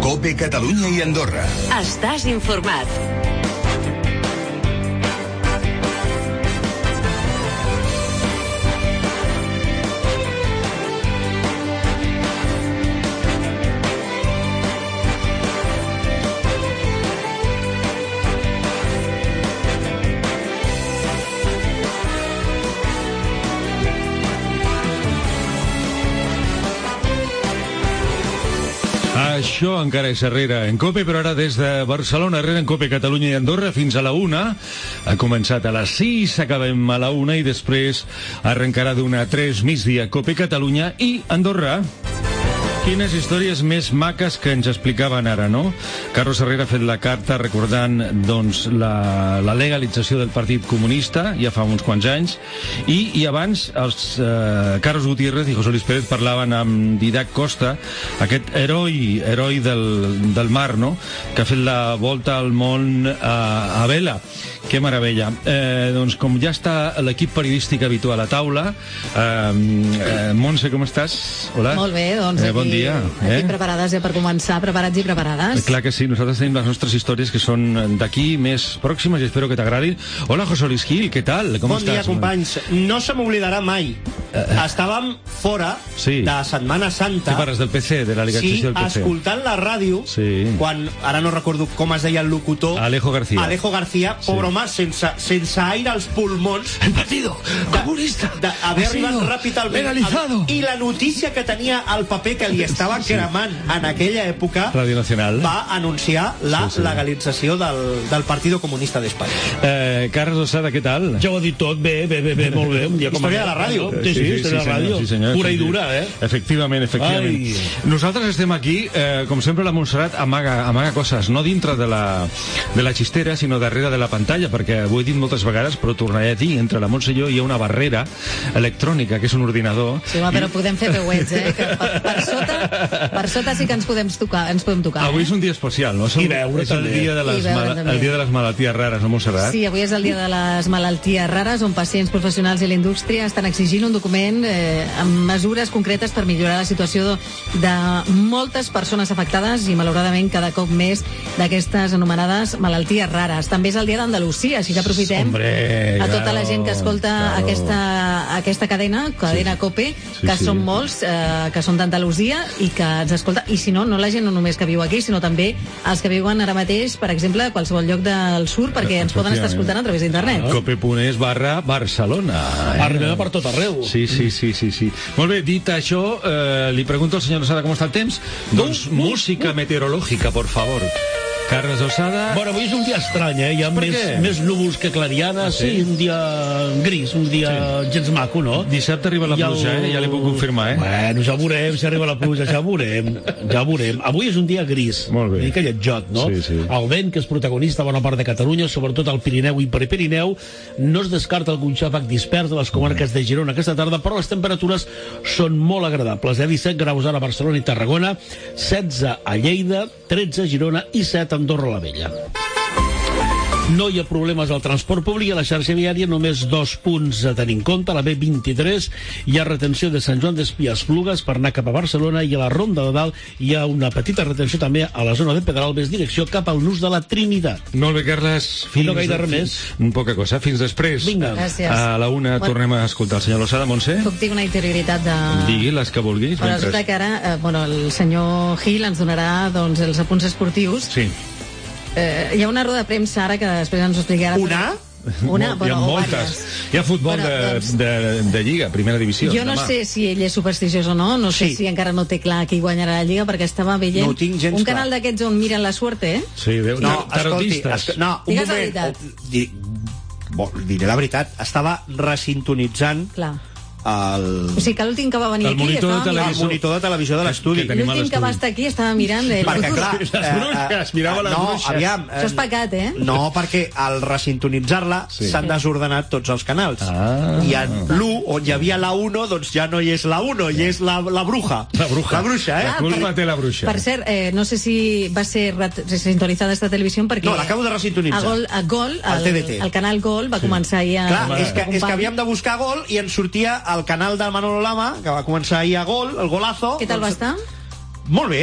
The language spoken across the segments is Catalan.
COPE Catalunya i Andorra. Estàs informat. Això encara és Herrera en COPE, però ara des de Barcelona, Herrera en COPE, Catalunya i Andorra, fins a la 1. Ha començat a les 6, acabem a la 1 i després arrencarà d'una a 3 migdia COPE Catalunya i Andorra. Quines històries més maques que ens explicaven ara, no? Carlos Herrera ha fet la carta recordant, doncs, la legalització del Partit Comunista, ja fa uns quants anys, i abans els Carlos Gutiérrez i José Luis Pérez parlaven amb Didac Costa, aquest heroi del mar, no?, que ha fet la volta al món a vela. Que meravella. Doncs com ja està l'equip periodístic habitual a taula, Montse, com estàs? Hola. Molt bé, doncs bon dia. Aquí preparades ja per començar, preparats i preparades. Clar que sí, nosaltres tenim les nostres històries que són d'aquí més pròximes i espero que t'agradin. Hola, José Luis Gil, què tal? Com bon estàs? Dia, companys. No se m'oblidarà mai. Estàvem fora de Setmana Santa. Sí, parles del PC, de la legalització del PC. Escoltant la ràdio, quan, ara no recordo com es deia el locutor, Alejo García, pobre home, sense aire als pulmons, el partido comunista d'haver arribat ràpid al legalizado, i la notícia que tenia al paper que li estava cremant en aquella època, Radio Nacional va anunciar la legalització del Partido Comunista d'Espanya. Carles Osada, què tal? Ja ho ha dit tot, bé, molt bé. Història de la ràdio. Sí, història de la ràdio. Pura i dura, Efectivament. Nosaltres estem aquí, com sempre la Montserrat amaga coses, no dintre de la xistera, sinó darrere de la pantalla, perquè ho he dit moltes vegades, però tornaré a dir, entre la Montse i jo hi ha una barrera electrònica, que és un ordinador. Sí, home, però podem fer veuets, que per sota sí que ens podem tocar. Avui és un dia especial, no? I veure, és el dia de les malalties rares, no, Montserrat? Sí, avui és el dia de les malalties rares, on pacients, professionals i la indústria estan exigint un document amb mesures concretes per millorar la situació de moltes persones afectades i, malauradament, cada cop més d'aquestes anomenades malalties rares. També és el dia d'Andalusia, així que aprofitem a tota la gent que escolta aquesta cadena COPE, que són molts, que són d'Andalusia i que ens escolta, i si no la gent no només que viu aquí, sinó també els que viuen ara mateix, per exemple, a qualsevol lloc del sur, perquè ens poden estar escoltant a través d'internet. cope.es/Barcelona. Arribem per tot arreu. Sí. Molt bé, dit això, li pregunto al senyor Osada com està el temps. Doncs música meteorològica, por favor. Carles Osada... Bueno, avui és un dia estrany, Hi ha més núvols que clarianes, un dia gris, un dia gens maco, no? Dissabte arriba la pluja, ja li puc confirmar, Bueno, ja veurem si arriba la pluja, ja veurem. Avui és un dia gris, molt bé. Una mica lletjot, no? Sí. El vent, que és protagonista a bona part de Catalunya, sobretot al Pirineu i Prepirineu, no es descarta algun xàfec dispers de les comarques de Girona aquesta tarda, però les temperatures són molt agradables, 17 graus ara a Barcelona i Tarragona, 16 a Lleida, 13 a Girona i 7 a Andorra la Vella. No hi ha problemes al transport públic, a la xarxa viària només 2 punts a tenir en compte. A la B23 hi ha retenció de Sant Joan d'Espí a Esplugues per anar cap a Barcelona, i a la Ronda de Dalt hi ha una petita retenció també a la zona de Pedralbes, direcció cap al nus de la Trinitat. Molt bé, Carles. No gaire res més. Poca cosa. Fins després. Vinga. Gràcies. A la 1 tornem a escoltar el senyor Lozada. Montse? Puc dir una interioritat de... Digui les que vulguis. Però resulta que ara el senyor Gil ens donarà els apunts esportius. Sí. Hi ha una roda de premsa ara que després ens ho explicarà. Hi ha moltes. Hi ha futbol de Lliga, primera divisió. Jo no sé si ell és supersticiós o no, no sé si encara no té clar qui guanyarà la Lliga, perquè estava veient un canal d'aquests on miren la suerte, Sí, tarotistes. Digues la veritat. Diré la veritat, estava resintonitzant o sigui que l'últim que va venir aquí el monitor de televisió de l'estudi. L'últim que va estar aquí estava mirant perquè clar, les bruixes, mirava les bruixes. Això és pecat, no, perquè al resintonitzar-la s'han desordenat tots els canals, i en l'1 on hi havia la 1, doncs ja no hi és la 1, hi és la bruja. La bruixa, La culpa té la bruixa. Per cert, no sé si va ser resintonitzada esta televisió, perquè no, l'acabo de resintonitzar. A Gol, el canal Gol va començar ahir a... Clar, és que havíem de buscar Gol i ens sortia el canal del Manolo Lama, que va començar ahir a Gol, el golazo. Què tal va estar? Molt bé.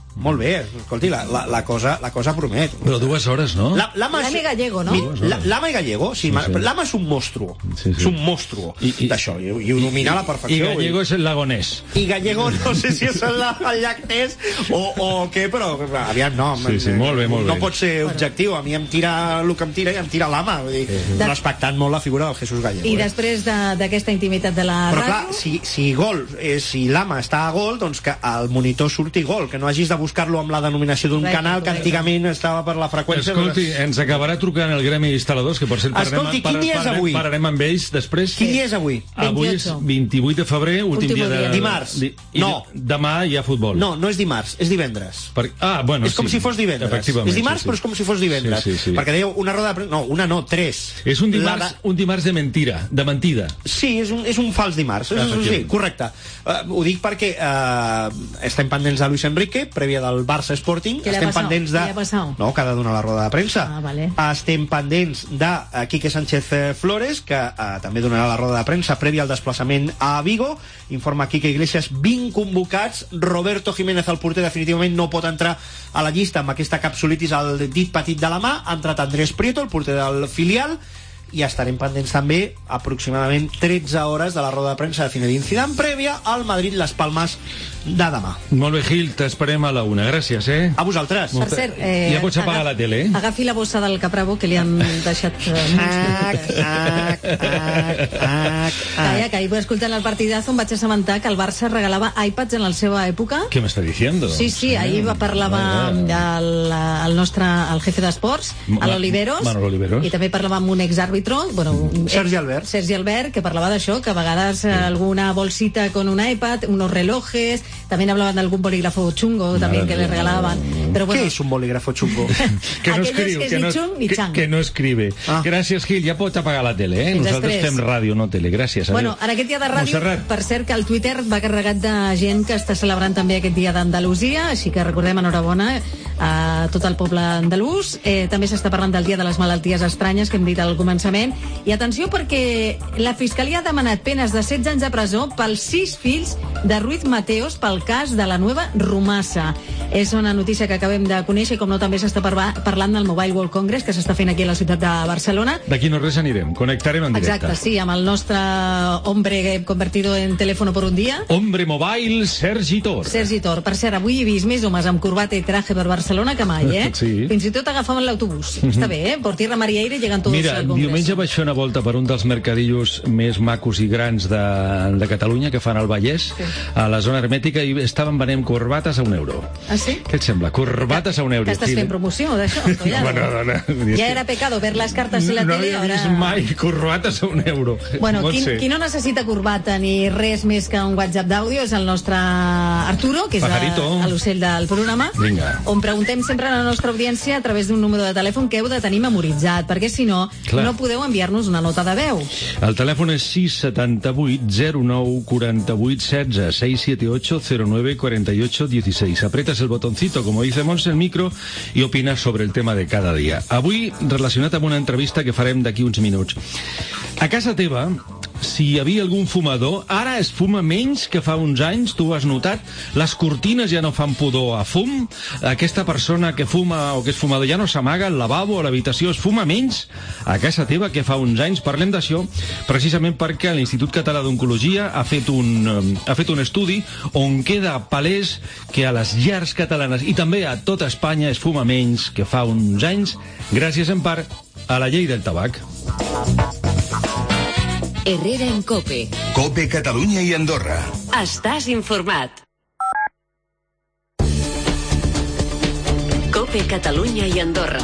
molt bé, escolti, la cosa promet. Però 2 hores, no? L'ama i Gallego, no? L'ama i Gallego, sí. L'ama és un monstruo. És un monstruo d'això, i ho domina a la perfecció. I Gallego és el lagonès. I Gallego no sé si és el llac Ness o què, però aviam, no. Sí, molt bé. No pot ser objectiu. A mi em tira el que em tira i em tira l'ama. Respectant molt la figura del Jesús Gallego. I després d'aquesta intimitat de la ràdio... Però clar, si l'ama està a gol, doncs que al monitor surti gol, que no hagis de buscar-lo amb la denominació d'un canal que antigament estava per la freqüència. Escolti, ens acabarà trucant el Gremi d'instal·ladors, que per cert parlarem amb ells després. Quin dia és avui? Avui és 28 de febrer, últim dia de... Dimarts. No. Demà hi ha futbol. No és dimarts, és divendres. Bueno, és com si fos divendres. És dimarts, però és com si fos divendres. Sí. Perquè dèieu una roda de premsa... No, 3. És un dimarts de mentida, de mentida. Sí, és un fals dimarts. Sí, correcte. Ho dic perquè estem pendents de Luis Enrique, prèvia del Barça Sporting. Estem pendents de... No, que ha de donar la roda de premsa. Estem pendents de Quique Sánchez Flores, que també donarà la roda de premsa prèvia al desplaçament a Vigo. Informa Quique Iglesias, 20 convocats. Roberto Jiménez, el porter, definitivament no pot entrar a la llista amb aquesta capsulitis al dit petit de la mà. Ha entrat Andrés Prieto, el porter del filial, i estarem pendents també aproximadament 13 hores de la roda de premsa de Zinedine Zidane prèvia al Madrid-Las Palmas de demà. Molt bé, Gil, t'esperem a la 1. Gràcies, A vosaltres. Per cert, ja pots apagar la tele, Agafi la bossa del Capravo, que li han deixat que ahir escoltant el partidazo em vaig assabentar que el Barça regalava iPads en la seva època. Què m'està diciendo? Sí, ahir parlava el nostre jefe d'esports, l'Oliveros, i també parlava amb un exàrbitro, Sergi Albert, que parlava d'això, que a vegades alguna bolsita con un iPad, unos relojes, también hablaban de algún bolígrafo chungo también que le regalaban. Pero bueno, ¿qué es un bolígrafo chungo? Que no escribe, que no escribe. Gràcies, Gil, ja pots apagar la tele, Nosaltres fem ràdio, no tele. Gràcies. Bueno, en aquest dia de ràdio, per cert, que el Twitter va carregat de gent que està celebrant també aquest dia d'Andalusia, així que recordem, enhorabona a tot el poble andalús. També s'està parlant del dia de les malalties estranyes, que hem dit al començament. I atenció, perquè la Fiscalia ha demanat penes de 16 anys de presó pels 6 fills de Ruiz Mateos pel cas de la nueva Rumasa. És una notícia que acabem de conèixer, com no també s'està parlant del Mobile World Congress, que s'està fent aquí a la ciutat de Barcelona. D'aquí no res anirem, connectarem en directe. Exacte, sí, amb el nostre hombre convertido en teléfono por un dia. Hombre mobile, Sergi Tor. Per cert, avui he vist més homes amb corbata i traje per Barcelona que mai, Sí. Fins i tot agafaven l'autobús. Està bé, Por tierra, mar y aire, llegan todos al Congrés. Diumenge vaig fer una volta per un dels mercadillos més macos i grans de Catalunya, que fan al Vallès, a la zona hermètica, i estaven venent corbates a €1. Ah, sí? Què et sembla? Corbates a €1. Que estàs fent promoció d'això? Ja era pecado ver las cartas en la tele. No he vist mai corbates a €1. Bueno, qui no necessita corbata ni res més que un WhatsApp d'àudio és el nostre Arturo, que és l'ocell del programa, on preguntem sempre a la nostra audiència a través d'un número de telèfon que heu de tenir memoritzat, perquè si no, no podeu enviar-nos una nota de veu. El telèfon és 678 09 48 16 678 09 48 16. Apretas el botoncito, como dice Monse, el micro, i opinas sobre el tema de cada dia. Avui, relacionat amb una entrevista que farem d'aquí uns minuts. A casa teva, si hi havia algun fumador, ara es fuma menys que fa uns anys, tu ho has notat? Les cortines ja no fan pudor a fum? Aquesta persona que fuma o que és fumador ja no s'amaga al lavabo o a l'habitació, es fuma menys a casa teva que fa uns anys? Parlem d'això precisament perquè l'Institut Català d'Oncologia ha fet un estudi on queda palès que a les llars catalanes i també a tota Espanya es fuma menys que fa uns anys, gràcies en part a la llei del tabac. Herrera en COPE. COPE Catalunya i Andorra. Estàs informat. COPE Catalunya i Andorra.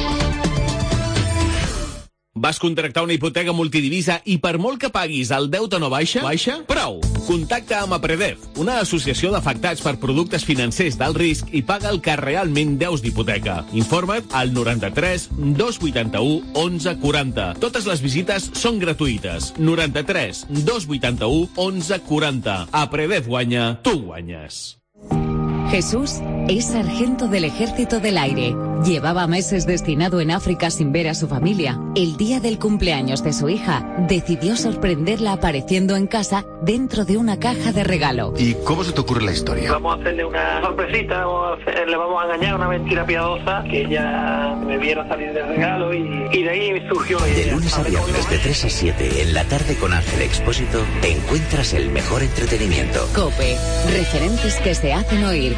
Vas contractar una hipoteca multidivisa i per molt que paguis el deute no baixa? Prou! Contacta amb Apredev, una associació d'afectats per productes financers d'alt risc i paga el que realment deus d'hipoteca. Informa't al 93 281 11 40. Totes les visites són gratuïtes. 93 281 11 40. Apredev guanya, tu guanyes. Jesús Es sargento del Ejército del Aire. Llevaba meses destinado en África sin ver a su familia. El día del cumpleaños de su hija, decidió sorprenderla apareciendo en casa dentro de una caja de regalo. ¿Y cómo se te ocurre la historia? Vamos a hacerle una sorpresita, le vamos a engañar, una mentira piadosa, que ella me viera salir del regalo y de ahí surgió la idea. De lunes a viernes de 3 a 7 en la tarde con Ángel Expósito encuentras el mejor entretenimiento. COPE. Referentes que se hacen oír.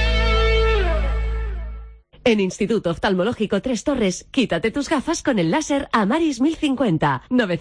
En Instituto Oftalmológico Tres Torres, quítate tus gafas con el láser Amaris 1050,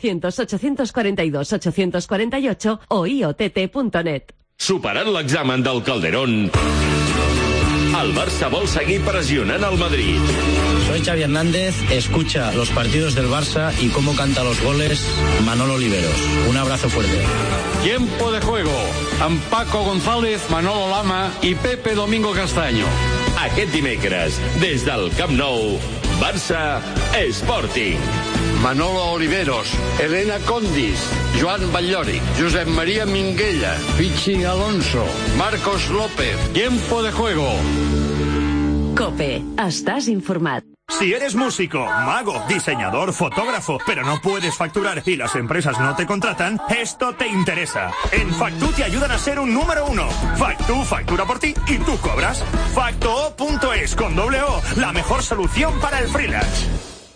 900-842-848 o iott.net. Superat l'examen del Calderón, el Barça vol seguir pressionant al Madrid. Soy Xavi Hernández, escucha los partidos del Barça y cómo canta los goles Manolo Oliveros. Un abrazo fuerte. Tiempo de juego, amb Paco González, Manolo Lama i Pepe Domingo Castaño. Aquest dimecres, des del Camp Nou, Barça Sporting. Manolo Oliveros, Elena Condis, Joan Batllori, Josep María Minguella, Pichi Alonso, Marcos López. Tiempo de juego. COPE. Estás informat. Si eres músico, mago, diseñador, fotógrafo, pero no puedes facturar y las empresas no te contratan, esto te interesa. En Factu te ayudan a ser un número 1. Factu factura por ti y tú cobras. Facto.es con doble O, la mejor solución para el freelance.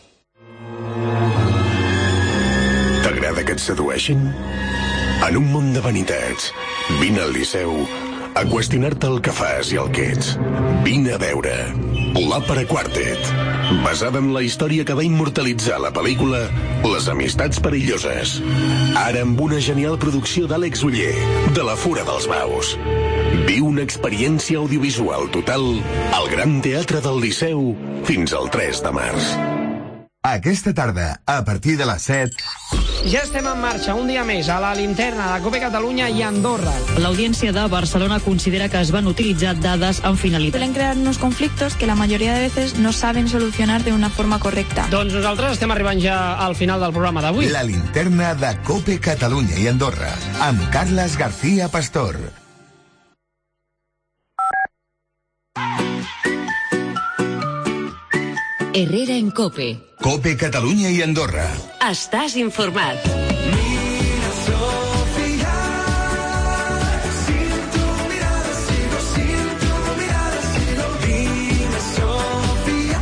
T'agrada que et sedueixin? En un món de vanitats, vine al Liceu a qüestionar-te el que fas i el que ets. Vine a veure l'Òpera Quartet, basada en la història que va immortalitzar la pel·lícula Les amistats perilloses. Ara amb una genial producció d'Àlex Oller, de la Fura dels Baus. Viu una experiència audiovisual total al Gran Teatre del Liceu fins al 3 de març. Aquesta tarda, a partir de les 7... Ja estem en marxa, un dia més, a la linterna de COPE Catalunya i Andorra. L'Audiència de Barcelona considera que es van utilitzar dades amb finalitat. Suelen crear unos conflictos que la mayoría de veces no saben solucionar de una forma correcta. Doncs nosaltres estem arribant ja al final del programa d'avui. La linterna de COPE Catalunya i Andorra, amb Carles García Pastor. Herrera en COPE. COPE Catalunya i Andorra. Estàs informat. Mira, Sofía, sin tu mirada sigo, sin tu mirada sigo. Dime, Sofía,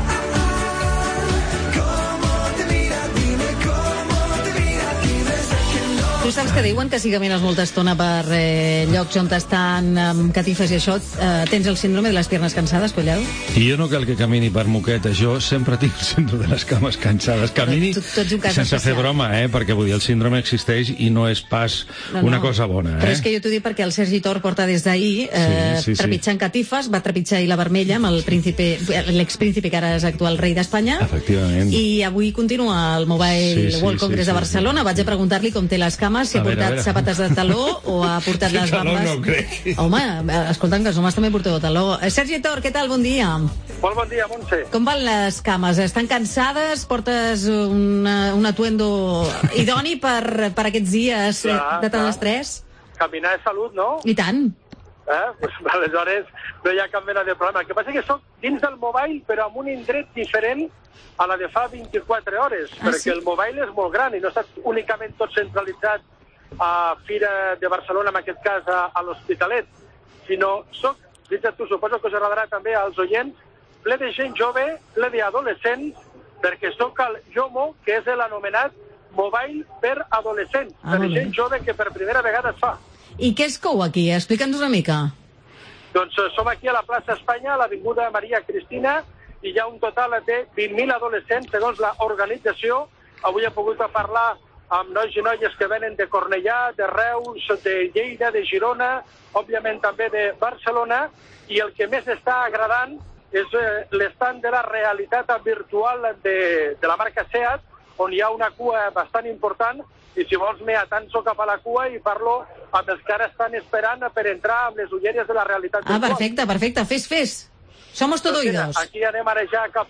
cómo te mira, dime cómo te mira, dime que no. Tu saps que diuen que si camines molta estona per llocs on estan amb catifes i això, tens el síndrome de les piernas cansades, Collado? I jo no cal que camini per moqueta, jo sempre tinc el síndrome de les cames cansades. Camini sense fer broma, perquè vull dir, el síndrome existeix i no és pas una cosa bona. Però és que jo t'ho dic perquè el Sergi Tor porta des d'ahir trepitjant catifes, va trepitjar ahir la vermella amb l'expríncipe que ara és actual rei d'Espanya. Efectivament. I avui continua el Mobile World Congress de Barcelona. Vaig a preguntar-li com té les cames, si ha portat sabates de taló o ha portat les bambes. No crec. Home, escolta'm, que els homes també porteu taló. Sergi Tor, què tal? Bon dia. Molt bon dia, Montse. Com van les cames? Estan cansades? Portes un atuendo idoni per aquests dies de tant estrès? Caminar és salut, no? I tant. Pues, aleshores no hi ha cap mena de problema. El que passa és que soc dins del mobile, però en un indret diferent a la de fa 24 hores, perquè el mobile és molt gran i no està únicament tot centralitzat a Fira de Barcelona, en aquest cas a l'Hospitalet, sinó soc, fixa't tu, suposo que us agradarà també als oients, ple de gent jove, ple d'adolescents, perquè sóc el JOMO, que és l'anomenat Mobile per Adolescents, per gent jove que per primera vegada es fa. I què es cou aquí? Explica'ns una mica. Doncs som aquí a la plaça Espanya, a l'Avinguda Maria Cristina, i hi ha un total de 20.000 adolescents, segons l'organització. Avui he pogut parlar amb nois i noies que venen de Cornellà, de Reus, de Lleida, de Girona, òbviament també de Barcelona, i el que més està agradant és l'estand de la realitat virtual de la marca SEAT, on hi ha una cua bastant important, i si vols m'he atanso cap a la cua i parlo amb els que ara estan esperant per entrar amb les ulleres de la realitat virtual. Perfecte. Fes. Somos todo oídos. Aquí anem ara ja cap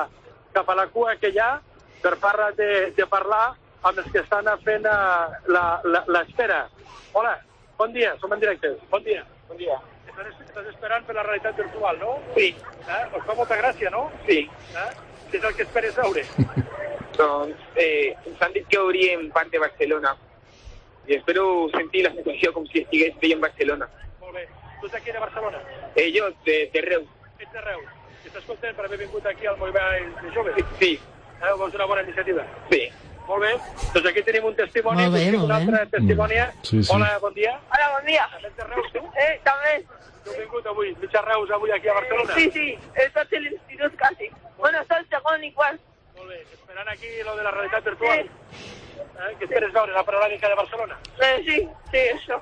a la cua que hi ha per parlar amb els que estan fent l'espera. Hola, bon dia, som en directe. Bon dia. Estàs esperant per la realitat virtual, no? Sí. Us fa molta gràcia, no? Sí. Què és el que esperes veure? Doncs ens han dit que veuríem part de Barcelona i espero sentir la sensació com si estigués veient Barcelona. Molt bé. Tu ets aquí de Barcelona? Jo, de Reus. Ets de Reus. Estàs content per haver vingut aquí al moviment de joves? Sí. Veus una bona iniciativa? Sí. Molt bé. Doncs aquí tenim un testimoni. Molt bé, molt una altra testimònia. Sí. Hola, bon dia. Hola, bon dia. Ets de Reus, tu? També. Tu has vingut avui, mitja Reus, avui aquí a Barcelona? Sí. Estàs a l'institut quasi. Bueno, està el segon i quart. Molt bé. Esperant aquí lo de la realitat virtual. Què esperes veure, la panoràmica de Barcelona? Sí, això.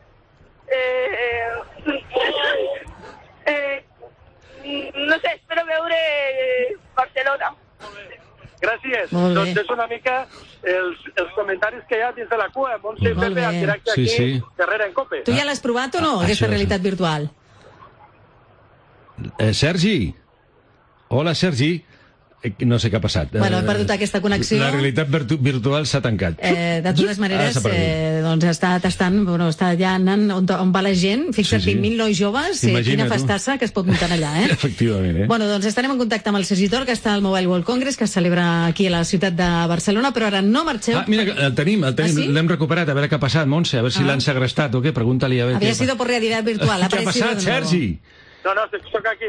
No sé, espero veure Barcelona. Molt bé. Gràcies. Molt bé. Doncs és una mica els comentaris que hi ha dins de la cua. Montse i Molt Pepe, en bé. directe aquí, darrere en Cope. Tu ja l'has provat o no, aquesta realitat virtual? Sergi? Hola, Sergi. No sé què ha passat. Bueno, he perdut aquesta connexió. La realitat virtual s'ha tancat. De totes maneres, doncs està tastant, bueno, està allà anant on va la gent. Fixa't, 20.000 nois joves, quina festassa que es pot muntar allà, Efectivament, Bueno, doncs estarem en contacte amb el Sergi Tor, que està al Mobile World Congress, que es celebra aquí a la ciutat de Barcelona, però ara no marxeu. Mira, el tenim, sí? l'hem recuperat, a veure què ha passat, Montse, a veure si l'han segrestat o què, pregunta-li a veure. Había sido por realidad virtual. Què ha passat, Sergi? No, soc aquí.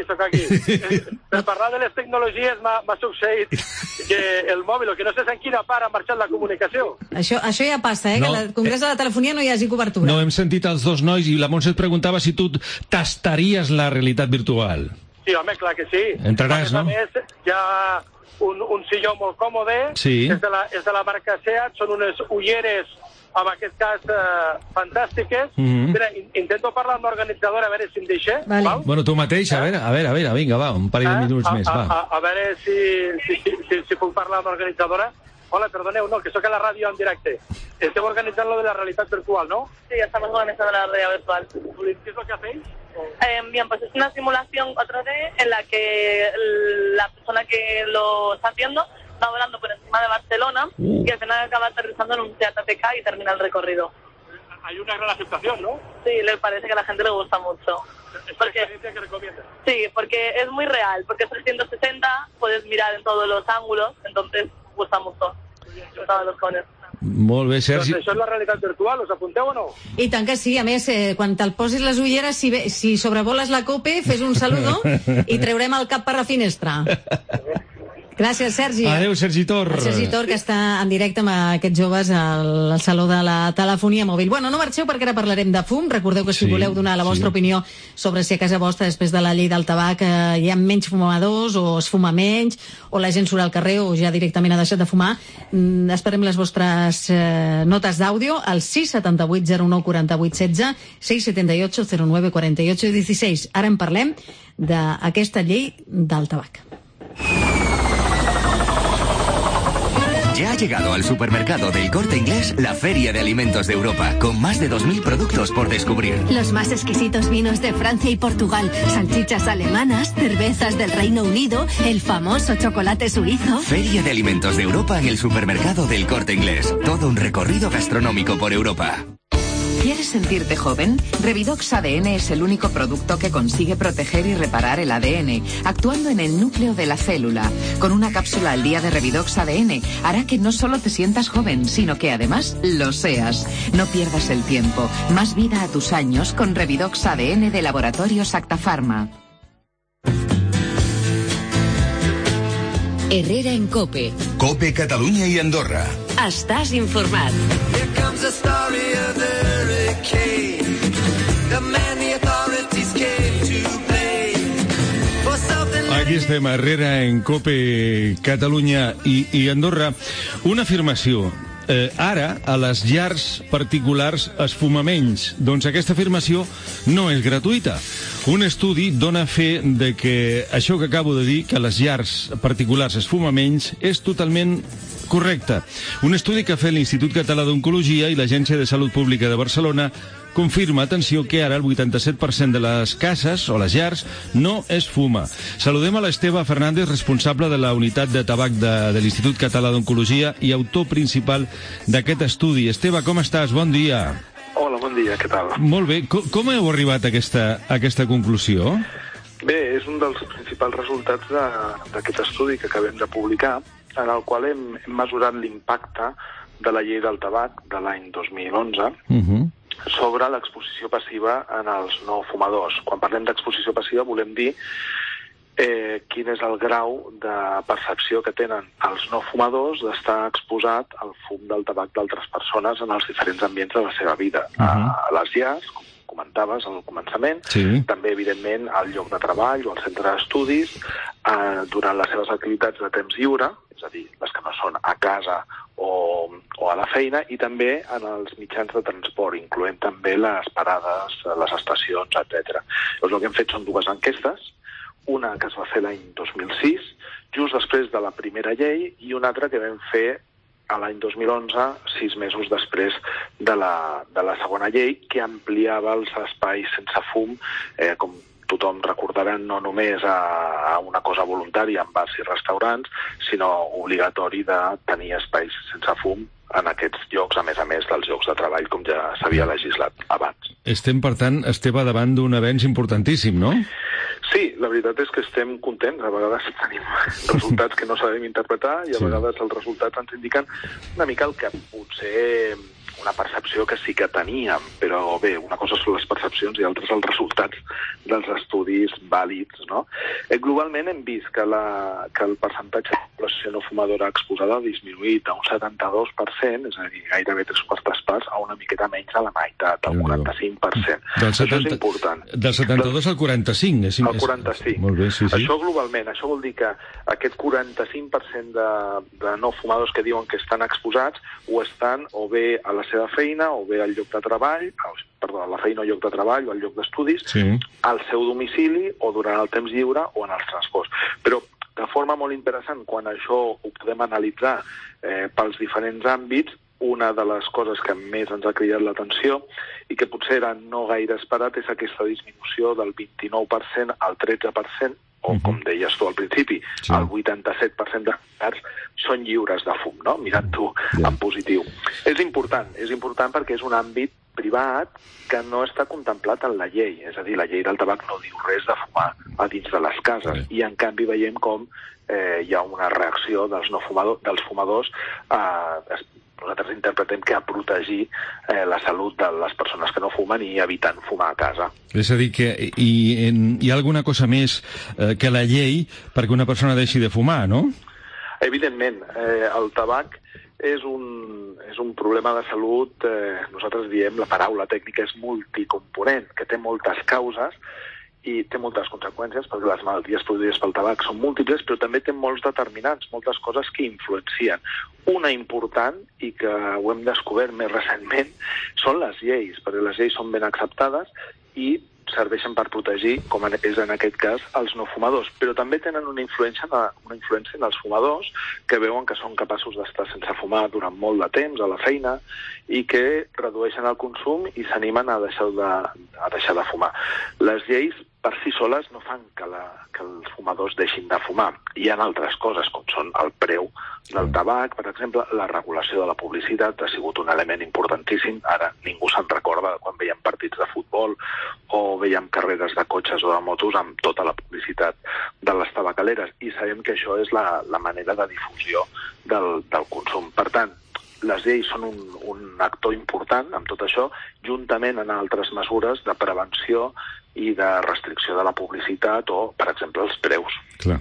Per parlar de les tecnologies m'ha succeït que el mòbil, que no sé en quina part ha marxat la comunicació. Això ja passa, que al Congrés de la Telefonia no hi hagi cobertura. No, hem sentit els dos nois i la Montse et preguntava si tu tastaries la realitat virtual. Sí, home, clar que sí. Entraràs, no? A més, hi ha un silló molt còmode, Sí. és de la marca Seat, són unes ulleres en aquest cas fantàstiques. Mira, intento parlar amb l'organitzadora a veure si em deixa. Val? Bueno, tu mateix, a veure, vinga, va, un parell de minuts més, va. A veure si puc parlar amb l'organitzadora. Hola, perdoneu, no, que sóc a la ràdio en directe. Esteu organitzant lo de la realitat virtual, ¿no? Sí, estamos organizando la realidad virtual. ¿Qué es lo que hacéis? Bien, pues es una simulación 4D en la que la persona que lo está haciendo va volando por encima de Barcelona y al final acaba aterrizando en un Seat ATK y termina el recorrido. Hay una gran aceptación, ¿no? Sí, le parece que a la gente le gusta mucho. ¿Es una experiencia que recomiendas? Sí, porque es muy real, porque es 360, puedes mirar en todos los ángulos, entonces gusta mucho. Todos los cones. Molt bé, Sergi. Doncs això és la realitat virtual, us apunteu o no? I tant que sí, a més, quan te'l posis les ulleres, si sobrevoles la Cope, fes un saludo i treurem el cap per la finestra. Gràcies, Sergi. Adéu, Sergi Tor. El Sergi Tor, que està en directe amb aquests joves al Saló de la Telefonia Mòbil. Bueno, no marxeu perquè ara parlarem de fum. Recordeu que si voleu donar la vostra opinió sobre si a casa vostra, després de la llei del tabac, hi ha menys fumadors o es fuma menys, o la gent surt al carrer o ja directament ha deixat de fumar, esperem les vostres notes d'àudio al 678 09 48 16, 678 09 48 16. Ara en parlem d'aquesta llei del tabac. Ya ha llegado al supermercado del Corte Inglés la Feria de Alimentos de Europa, con más de 2.000 productos por descubrir. Los más exquisitos vinos de Francia y Portugal, salchichas alemanas, cervezas del Reino Unido, el famoso chocolate suizo. Feria de Alimentos de Europa en el supermercado del Corte Inglés. Todo un recorrido gastronómico por Europa. ¿Quieres sentirte joven? Revidox ADN es el único producto que consigue proteger y reparar el ADN, actuando en el núcleo de la célula. Con una cápsula al día de Revidox ADN hará que no solo te sientas joven, sino que además lo seas. No pierdas el tiempo. Más vida a tus años con Revidox ADN de Laboratorios Acta Pharma. Herrera en COPE. COPE Catalunya i Andorra. Estàs informat. Here comes the story of the hurricane. The man the authorities came to play. For something. Aquí estem, Herrera en COPE Catalunya i Andorra. Una afirmació. Ara, a les llars particulars es fuma menys. Doncs aquesta afirmació no és gratuïta. Un estudi dona fe de que això que acabo de dir, que a les llars particulars es fuma menys, és totalment correcte. Un estudi que ha fet l'Institut Català d'Oncologia i l'Agència de Salut Pública de Barcelona confirma, atenció, que ara el 87% de les cases o les llars no es fuma. Saludem a l'Esteve Fernández, responsable de la unitat de tabac de l'Institut Català d'Oncologia i autor principal d'aquest estudi. Esteve, com estàs? Bon dia. Hola, bon bon dia, què tal? Molt bé. Com heu arribat a aquesta conclusió? Bé, és un dels principals resultats d'aquest estudi que acabem de publicar, en el qual hem mesurat l'impacte de la llei del tabac de l'any 2011 sobre l'exposició passiva en els no fumadors. Quan parlem d'exposició passiva volem dir quin és el grau de percepció que tenen els no fumadors d'estar exposat al fum del tabac d'altres persones en els diferents ambients de la seva vida. A les llars, com comentaves al començament, també, evidentment, al lloc de treball o al centre d'estudis, durant les seves activitats de temps lliure, és a dir, les que no són a casa o a la feina, i també en els mitjans de transport, incloent també les parades, les estacions, etc. Llavors, el que hem fet són dues enquestes, una que es va fer l'any 2006, just després de la primera llei, i una altra que vam fer a l'any 2011, 6 mesos després de la segona llei, que ampliava els espais sense fum, com tothom recordarà, no només a una cosa voluntària en bars i restaurants, sinó obligatori de tenir espais sense fum en aquests llocs, a més dels llocs de treball, com ja s'havia legislat abans. Estem, per tant, Esteve, davant d'un avenç importantíssim, no? Sí, la veritat és que estem contents. A vegades tenim resultats que no sabem interpretar i a vegades els resultats ens indiquen una mica el que potser una percepció que sí que teníem, però bé, una cosa són les percepcions i altres els resultats dels estudis vàlids, no? Globalment hem vist que el percentatge de població no fumadora exposada ha disminuït a un 72%, és a dir, gairebé 3/4 parts, a una miqueta menys a la meitat, al 45%. Això és important. Del 72 al 45. Al 45. Molt bé, sí. Això globalment, això vol dir que aquest 45% de no fumadors que diuen que estan exposats ho estan o bé a la seva feina o bé al lloc de treball, a la feina o lloc de treball o al lloc d'estudis, al seu domicili o durant el temps lliure o en els transports. Però de forma molt interessant, quan això ho podem analitzar pels diferents àmbits, una de les coses que més ens ha cridat l'atenció i que potser era no gaire esperat és aquesta disminució del 29% al 13%, o com deies tu al principi, el 87% de cars són lliures de fum, no? Mirant-ho en positiu. És important perquè és un àmbit privat que no està contemplat en la llei. És a dir, la llei del tabac no diu res de fumar a dins de les cases. I, en canvi, veiem com hi ha una reacció dels fumadors nosaltres interpretem que a protegir la salut de les persones que no fumen i evitant fumar a casa. És a dir, que hi ha alguna cosa més que la llei perquè una persona deixi de fumar, no? Evidentment, el tabac és un problema de salut, nosaltres diem, la paraula tècnica és multicomponent, que té moltes causes i té moltes conseqüències, perquè les malalties produïdes pel tabac són múltiples, però també té molts determinants, moltes coses que influencien. Una important, i que ho hem descobert més recentment, són les lleis, perquè les lleis són ben acceptades i serveixen per protegir, com és en aquest cas, els no fumadors. Però també tenen una influència en els fumadors que veuen que són capaços d'estar sense fumar durant molt de temps a la feina i que redueixen el consum i s'animen a deixar de fumar. Les lleis per si soles no fan que els fumadors deixin de fumar. Hi ha altres coses, com són el preu del tabac, per exemple, la regulació de la publicitat ha sigut un element importantíssim. Ara ningú se'n recorda quan veiem partits de futbol o veiem carreres de cotxes o de motos amb tota la publicitat de les tabacaleres, i sabem que això és la manera de difusió del consum. Per tant, les lleis són un actor important amb tot això, juntament amb altres mesures de prevenció i de restricció de la publicitat o, per exemple, els preus. Clar.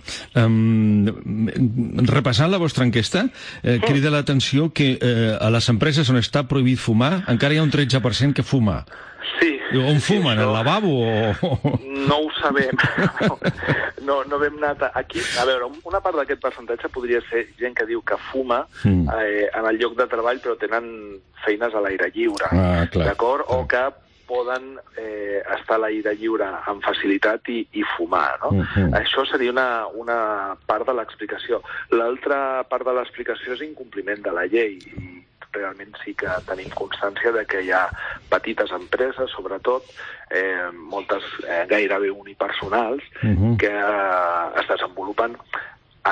Repassant la vostra enquesta, crida l'atenció que a les empreses on està prohibit fumar encara hi ha un 13% que fuma. Sí. On fumen? Al lavabo? No ho sabem. No vam anar... Aquí, a veure, una part d'aquest percentatge podria ser gent que diu que fuma en el lloc de treball però tenen feines a l'aire lliure, d'acord? O que poden estar a l'aire lliure amb facilitat i fumar, no? Això seria una part de l'explicació. L'altra part de l'explicació és incompliment de la llei, i realment sí que tenim constància de que hi ha petites empreses, sobretot, moltes gairebé unipersonals, que es desenvolupen en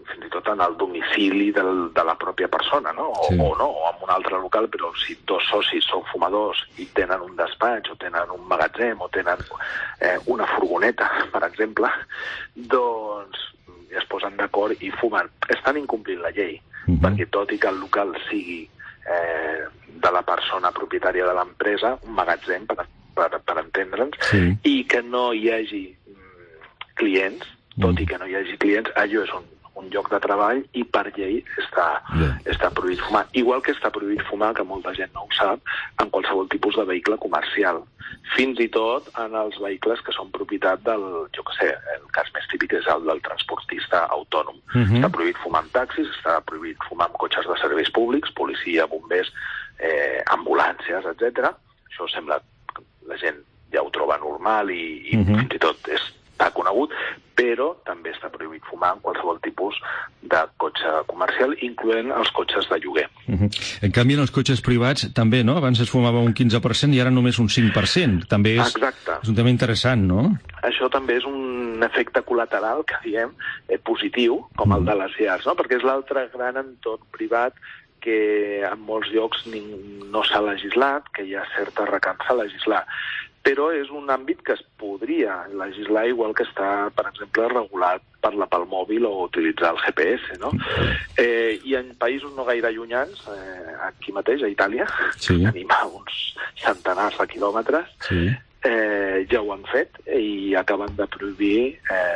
fins i tot en el domicili de la pròpia persona, no? O no, o en un altre local, però si dos socis són fumadors i tenen un despatx, o tenen un magatzem, o tenen una furgoneta, per exemple, doncs es posen d'acord i fumen. Estan incomplint la llei, perquè tot i que el local sigui de la persona propietària de l'empresa, un magatzem, per entendre'ns, i que no hi hagi clients, tot i que no hi hagi clients, allò és un lloc de treball i per llei està prohibit fumar. Igual que està prohibit fumar, que molta gent no ho sap, en qualsevol tipus de vehicle comercial. Fins i tot en els vehicles que són propietat del, jo què sé, el cas més típic és el del transportista autònom. Està prohibit fumar en taxis, està prohibit fumar en cotxes de serveis públics, policia, bombers, ambulàncies, etc. Això sembla que la gent ja ho troba normal i fins i tot està conegut, però també està prohibit fumar en qualsevol tipus de cotxe comercial, incloent els cotxes de lloguer. En canvi, en els cotxes privats també, no? Abans es fumava un 15% i ara només un 5%. També és un tema interessant, no? Això també és un efecte col·lateral, que diem, positiu, com el de les llars, no? Perquè és l'altre gran entorn privat que en molts llocs no s'ha legislat, que hi ha certa recança a legislar. Però és un àmbit que es podria legislar, igual que està, per exemple, regulat pel mòbil o utilitzar el GPS, no? I en països no gaire llunyans, aquí mateix, a Itàlia, que tenim a uns centenars de quilòmetres, ja ho han fet i acaben de prohibir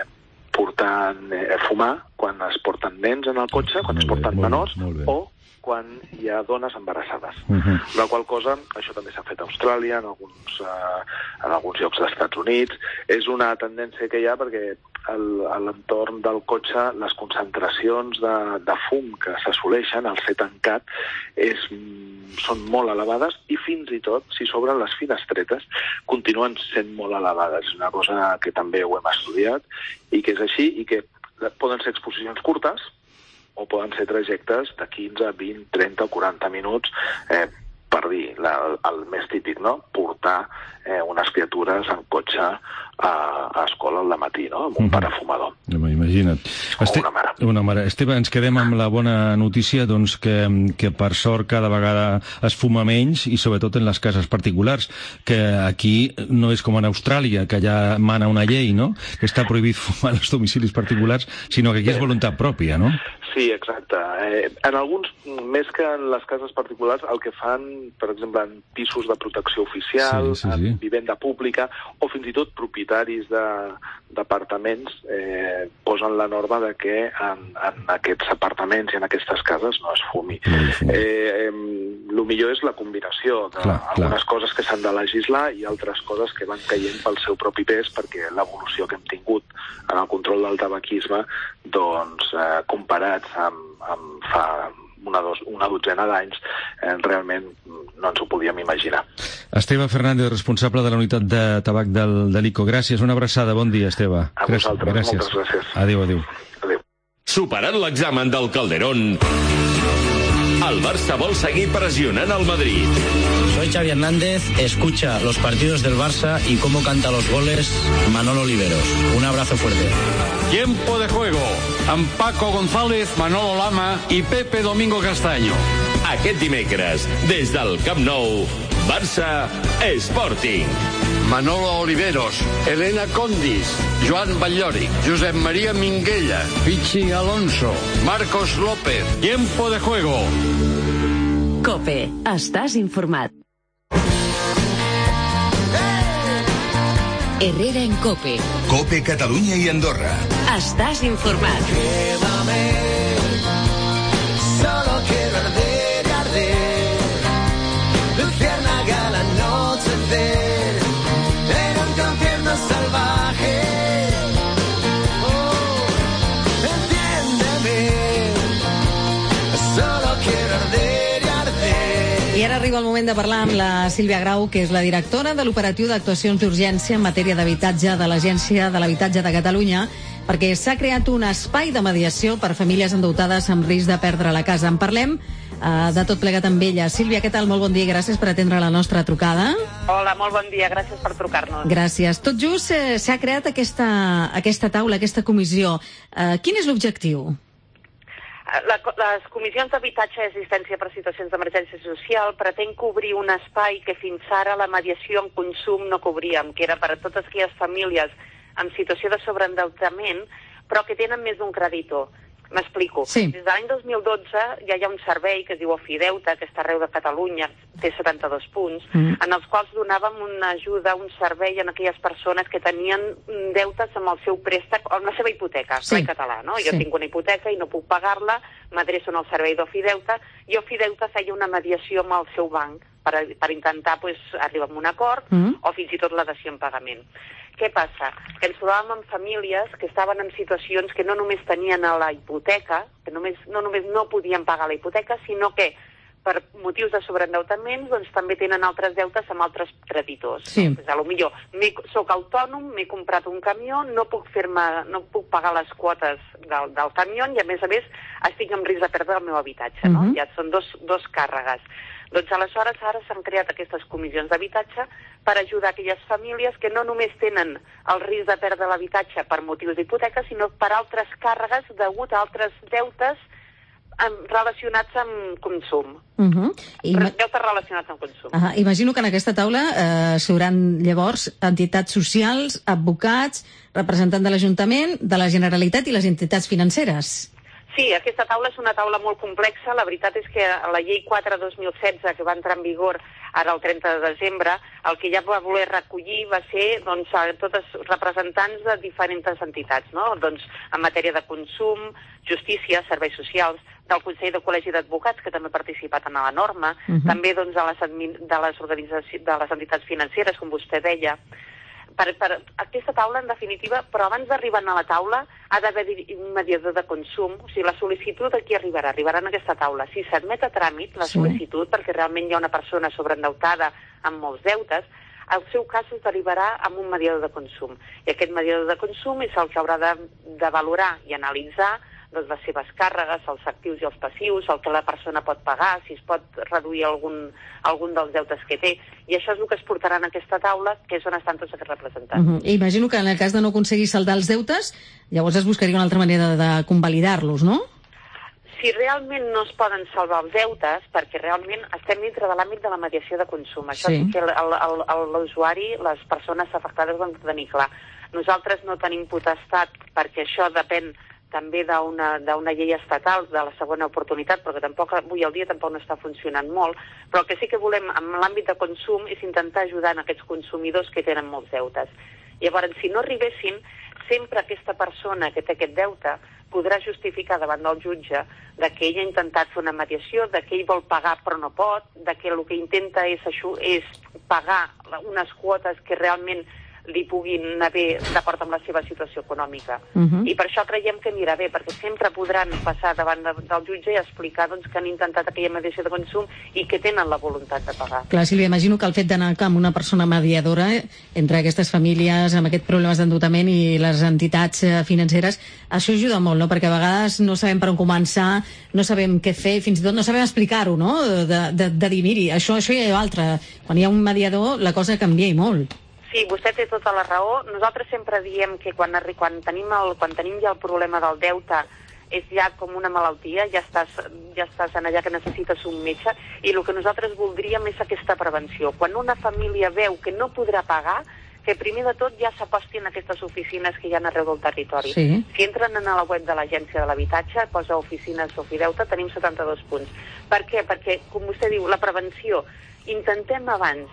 fumar quan es porten nens en el cotxe, quan es porten menors, o quan hi ha dones embarassades. La qual cosa, això també s'ha fet a Austràlia, en alguns llocs dels Estats Units. És una tendència que hi ha perquè a l'entorn del cotxe les concentracions de fum que s'assoleixen al ser tancat són molt elevades i fins i tot, si s'obren les finestretes, continuen sent molt elevades. És una cosa que també ho hem estudiat i que és així i que poden ser exposicions curtes, o poden ser trajectes de 15, 20, 30 o 40 minuts, per dir, el més típic, no? Portar unes criatures en cotxe a escola al matí, no? Amb un pare fumador. Imagina't. Una mare. Esteve, ens quedem amb la bona notícia doncs, que per sort cada vegada es fuma menys i sobretot en les cases particulars, que aquí no és com en Austràlia, que ja mana una llei, no? Que està prohibit fumar als domicilis particulars, sinó que aquí és voluntat pròpia, no? Sí, exacte. En alguns, més que en les cases particulars, el que fan, per exemple, en pisos de protecció oficial, en vivenda pública, o fins i tot propietaris d'apartaments, posen la norma de que en aquests apartaments i en aquestes cases no es fumi. El millor és la combinació d'algunes coses que s'han de legislar i altres coses que van caient pel seu propi pes, perquè l'evolució que hem tingut en el control del tabaquisme, doncs, comparats amb fa una dotzena d'anys, realment no ens ho podíem imaginar. Esteve Fernández, responsable de la unitat de tabac de l'ICO. Gràcies, una abraçada, bon dia, Esteve. A vosaltres, moltes gràcies. Adéu. Superat l'examen del Calderón, el Barça vol seguir pressionant al Madrid. Soy Xavi Hernández, escucha los partidos del Barça y cómo canta los goles Manolo Oliveros. Un abrazo fuerte. Tiempo de juego amb Paco González, Manolo Lama i Pepe Domingo Castaño. Aquest dimecres, des del Camp Nou, Barça Sporting. Manolo Oliveros, Elena Condis, Joan Batllori, Josep Maria Minguella, Pichi Alonso, Marcos López. Tiempo de juego. COPE. Estàs informat. Herrera en COPE. COPE Catalunya i Andorra. Estàs informat. Solo quiero arder, arder. Luciérnaga al anochecer. En un concierto salvaje. Oh, entiéndeme. Solo quiero arder y arder. I ara arriba el moment de parlar amb la Sílvia Grau, que és la directora de l'operatiu d'actuacions d'urgència en matèria d'habitatge de l'Agència de l'Habitatge de Catalunya, perquè s'ha creat un espai de mediació per famílies endeutades amb risc de perdre la casa. En parlem de tot plegat amb ella. Sílvia, què tal? Molt bon dia i gràcies per atendre la nostra trucada. Hola, molt bon dia, gràcies per trucar-nos. Gràcies. Tot just s'ha creat aquesta taula, aquesta comissió. Quin és l'objectiu? Les comissions d'habitatge i assistència per situacions d'emergència social pretén cobrir un espai que fins ara la mediació en consum no cobríem, que era per a totes aquelles famílies en situació de sobreendeutament, però que tenen més d'un creditor. M'explico. Sí. Des de l'any 2012 ja hi ha un servei que es diu Ofideute, que està arreu de Catalunya, té 72 punts, en els quals donàvem una ajuda, un servei a aquelles persones que tenien deutes amb el seu préstec o amb la seva hipoteca, en català, no? Jo tinc una hipoteca i no puc pagar-la, m'adreço al servei d'Ofideute, i Ofideute feia una mediació amb el seu banc per intentar arribar a un acord o fins i tot la dació en pagament. Què passa? Que ens trobàvem amb famílies que estaven en situacions que no només tenien a la hipoteca, que no només no podien pagar la hipoteca, sinó que per motius de sobreendeutament doncs, també tenen altres deutes amb altres creditors. Sí. Doncs, potser soc autònom, m'he comprat un camió, no puc pagar les quotes del camió i a més estic en risc de perdre el meu habitatge. No? Ja són dos càrregues. Doncs aleshores ara s'han creat aquestes comissions d'habitatge per ajudar aquelles famílies que no només tenen el risc de perdre l'habitatge per motius d'hipoteca, sinó per altres càrregues degut a altres deutes relacionats amb consum. Deutes relacionats amb consum. Imagino que en aquesta taula s'hauran llavors entitats socials, advocats, representants de l'Ajuntament, de la Generalitat i les entitats financeres. Sí, aquesta taula és una taula molt complexa. La veritat és que la llei 4/2016, que va entrar en vigor ara el 30 de desembre, el que ja va voler recollir va ser totes representants de diferents entitats, no? Doncs en matèria de consum, justícia, serveis socials, del Consell de Col·legi d'Advocats, que també ha participat en la norma, també de les entitats financeres, com vostè deia. Per aquesta taula, en definitiva, però abans d'arribar a la taula ha d'haver un mediador de consum. O sigui, la sol·licitud aquí arribarà en aquesta taula. Si s'admet a tràmit la sol·licitud, perquè realment hi ha una persona sobreendeutada amb molts deutes, el seu cas es derivarà amb un mediador de consum. I aquest mediador de consum és el que haurà de valorar i analitzar les seves càrregues, els actius i els passius, el que la persona pot pagar, si es pot reduir algun dels deutes que té. I això és el que es portarà en aquesta taula, que és on estan tots aquests representants. Imagino que en el cas de no aconseguir saldar els deutes, llavors es buscaria una altra manera de convalidar-los, no? Si realment no es poden salvar els deutes, perquè realment estem dintre de l'àmbit de la mediació de consum. Això sí que l'usuari, les persones afectades ho han de tenir clar. Nosaltres no tenim potestat, perquè això depèn també d'una llei estatal de la segona oportunitat, però que avui al dia tampoc no està funcionant molt, però el que sí que volem en l'àmbit de consum és intentar ajudar aquests consumidors que tenen molts deutes. Llavors, si no arribessin, sempre aquesta persona que té aquest deute podrà justificar davant del jutge que ell ha intentat fer una mediació, que ell vol pagar però no pot, que el que intenta és pagar unes quotes que realment li puguin anar bé d'acord amb la seva situació econòmica. I per això creiem que anirà bé, perquè sempre podran passar davant del jutge i explicar que han intentat aquella mediació de consum i que tenen la voluntat de pagar. Clar, Sílvia, imagino que el fet d'anar amb una persona mediadora entre aquestes famílies amb aquests problemes d'endeutament i les entitats financeres, això ajuda molt, no? Perquè a vegades no sabem per on començar, no sabem què fer, fins i tot no sabem explicar-ho, no? De dir, miri, això i allò altre. Quan hi ha un mediador, la cosa canvia i molt. Sí, vostè té tota la raó. Nosaltres sempre diem que quan tenim ja el problema del deute és ja com una malaltia, ja estàs en allà que necessites un metge, i el que nosaltres voldríem és aquesta prevenció. Quan una família veu que no podrà pagar, que primer de tot ja s'apostin a aquestes oficines que hi ha arreu del territori. Sí. Si entren a la web de l'Agència de l'Habitatge, posa oficines Ofideute, tenim 72 punts. Per què? Perquè, com vostè diu, la prevenció. Intentem abans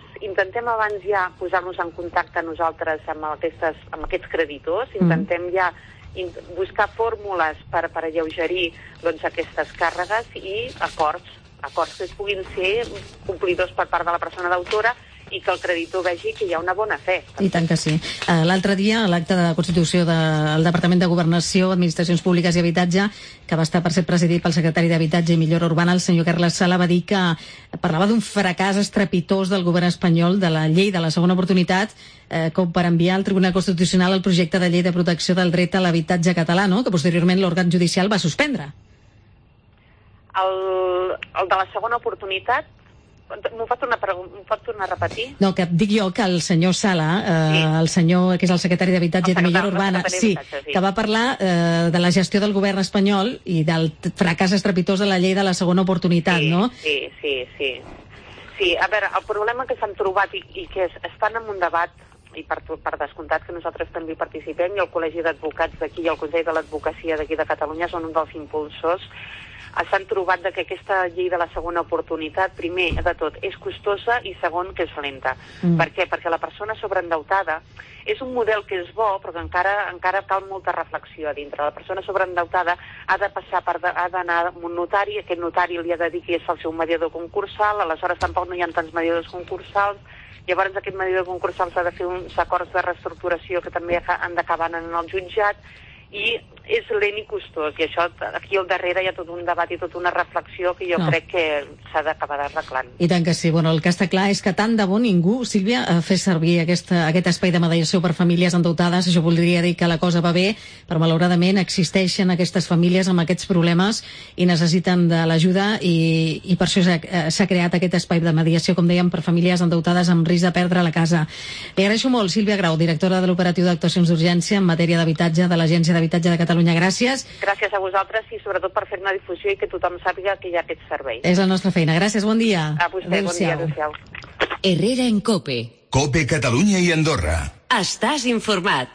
ja posar-nos en contacte nosaltres amb aquests creditors, intentem ja buscar fórmules per alleugerir aquestes càrregues i acords que es puguin ser complidors per part de la persona deutora i que el creditor vegi que hi ha una bona fe. I tant que sí. L'altre dia, a l'acte de constitució del Departament de Governació, Administracions Públiques i Habitatge, que va estar per ser presidit pel secretari d'Habitatge i Millora Urbana, el senyor Carles Sala, va dir que parlava d'un fracàs estrepitós del govern espanyol de la llei de la segona oportunitat com per enviar al Tribunal Constitucional el projecte de llei de protecció del dret a l'habitatge català, no? Que posteriorment l'òrgan judicial va suspendre. El de la segona oportunitat, M'ho pot tornar a repetir? No, que dic jo que el senyor Sala, el senyor que és el secretari d'Habitatge i de Millora Urbana, que va parlar de la gestió del govern espanyol i del fracàs estrepitós de la llei de la segona oportunitat, no? Sí, a veure, el problema que s'han trobat i que estan en un debat, i per descomptat que nosaltres també participem, i el Col·legi d'Advocats d'aquí i el Consell de l'Advocacia d'aquí de Catalunya són un dels impulsors, s'han trobat que aquesta llei de la segona oportunitat, primer de tot, és costosa i segon, que és lenta. Per què? Perquè la persona sobreendeutada és un model que és bo, però que encara cal molta reflexió a dintre. La persona sobreendeutada ha d'anar a un notari, aquest notari li ha de dir que és el seu mediador concursal, aleshores tampoc no hi ha tants mediadors concursals, llavors aquest mediador concursal s'ha de fer uns acords de reestructuració que també han d'acabar en el jutjat, i és lent i costós, i això aquí al darrere hi ha tot un debat i tota una reflexió que jo crec que s'ha d'acabar arreglant. I tant que sí. Bueno, el que està clar és que tant de bo ningú, Sílvia, fes servir aquest espai de mediació per famílies endeutades. Això voldria dir que la cosa va bé, però malauradament existeixen aquestes famílies amb aquests problemes i necessiten de l'ajuda, i per això s'ha creat aquest espai de mediació, com dèiem, per famílies endeutades amb risc de perdre la casa. Li agraeixo molt, Sílvia Grau, directora de l'operatiu d'actuacions d'urgència en matèria d'habitatge de l'Agència d'Habitatge de Catalunya. Gràcies. Gràcies a vosaltres i sobretot per fer-ne difusió i que tothom sàpiga que hi ha aquest servei. És la nostra feina. Gràcies, bon dia. A vostè, bon dia, adéu-siau. Herrera en COPE. COPE Catalunya i Andorra. Estàs informat.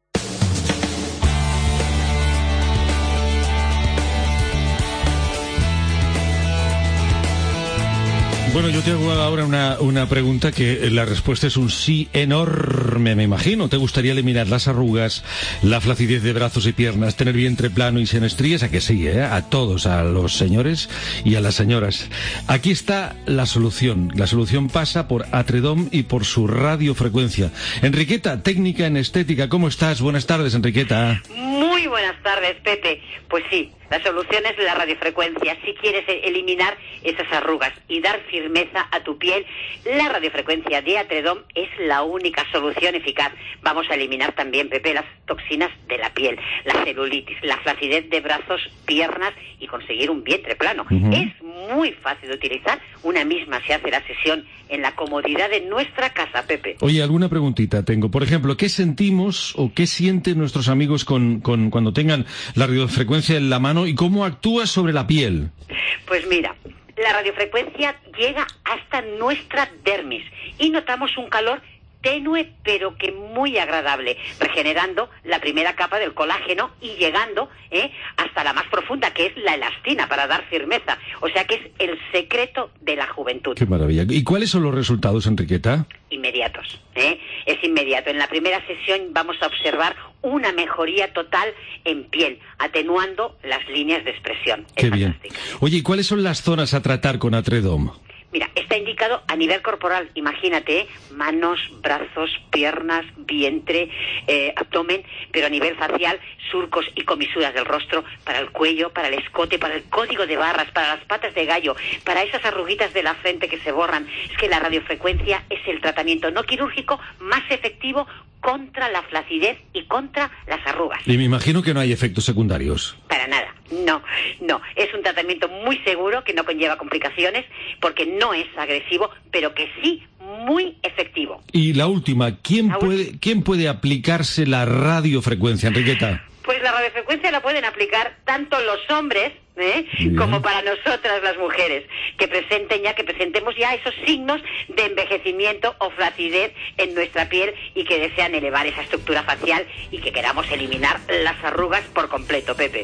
Bueno, yo te hago ahora una pregunta que la respuesta es un sí enorme, me imagino. ¿Te gustaría eliminar las arrugas, la flacidez de brazos y piernas, tener vientre plano y sin estrías? A que sí, a todos, a los señores y a las señoras. Aquí está la solución. La solución pasa por Atredom y por su radiofrecuencia. Enriqueta, técnica en estética, ¿cómo estás? Buenas tardes, Enriqueta. Muy buenas tardes, Pepe. Pues sí, la solución es la radiofrecuencia. Si quieres eliminar esas arrugas y dar firmeza a tu piel, la radiofrecuencia de Atredom es la única solución eficaz. Vamos a eliminar también, Pepe, las toxinas de la piel, la celulitis, la flacidez de brazos, piernas y conseguir un vientre plano. Es muy fácil de utilizar. Una misma se hace la sesión en la comodidad de nuestra casa, Pepe. Oye, alguna preguntita tengo. Por ejemplo, ¿qué sentimos o qué sienten nuestros amigos cuando tengan la radiofrecuencia en la mano y cómo actúa sobre la piel? Pues mira, la radiofrecuencia llega hasta nuestra dermis y notamos un calor tenue pero que muy agradable, regenerando la primera capa del colágeno y llegando hasta la más profunda, que es la elastina, para dar firmeza. O sea que es el secreto de la juventud. Qué maravilla. ¿Y cuáles son los resultados, Enriqueta? Inmediatos. Es inmediato. En la primera sesión vamos a observar una mejoría total en piel, atenuando las líneas de expresión. Qué bien. Oye, ¿y cuáles son las zonas a tratar con Atredom? Mira, está indicado a nivel corporal, imagínate, manos, brazos, piernas, vientre, abdomen, pero a nivel facial, surcos y comisuras del rostro, para el cuello, para el escote, para el código de barras, para las patas de gallo, para esas arruguitas de la frente que se borran. Es que la radiofrecuencia es el tratamiento no quirúrgico más efectivo contra la flacidez y contra las arrugas. Y me imagino que no hay efectos secundarios. Para nada, no. Es un tratamiento muy seguro, que no conlleva complicaciones, porque no es agresivo, pero que sí muy efectivo. Y la última, ¿quién puede aplicarse la radiofrecuencia, Enriqueta? Pues la radiofrecuencia la pueden aplicar tanto los hombres como para nosotras las mujeres, que presentemos ya esos signos de envejecimiento o flacidez en nuestra piel y que desean elevar esa estructura facial y que queramos eliminar las arrugas por completo, Pepe.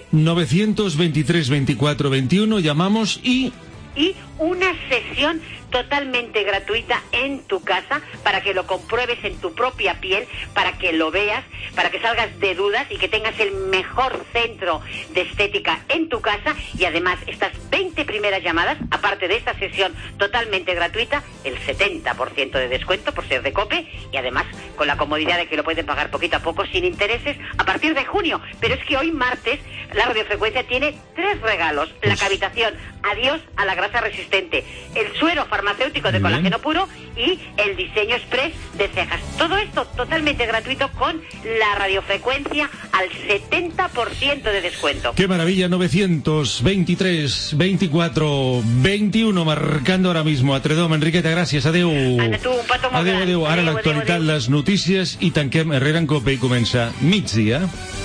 923 24 21, llamamos y una sesión totalmente gratuita en tu casa para que lo compruebes en tu propia piel, para que lo veas, para que salgas de dudas y que tengas el mejor centro de estética en tu casa. Y además, estas 20 primeras llamadas, aparte de esta sesión totalmente gratuita, el 70% de descuento por ser de COPE, y además con la comodidad de que lo pueden pagar poquito a poco sin intereses a partir de junio. Pero es que hoy martes la radiofrecuencia tiene 3 regalos: la cavitación, adiós a la grasa resistente, el suero farmacéutico de colágeno puro y el diseño express de cejas. Todo esto totalmente gratuito con la radiofrecuencia al 70% de descuento. ¡Qué maravilla! 923 24 21 marcando ahora mismo a Tredom. Enriqueta, gràcies. Adéu. Anda tu, un petó molt gran. Adéu. Ara l'actualitat, les notícies i tanquem Herrera en Cope i comença migdia.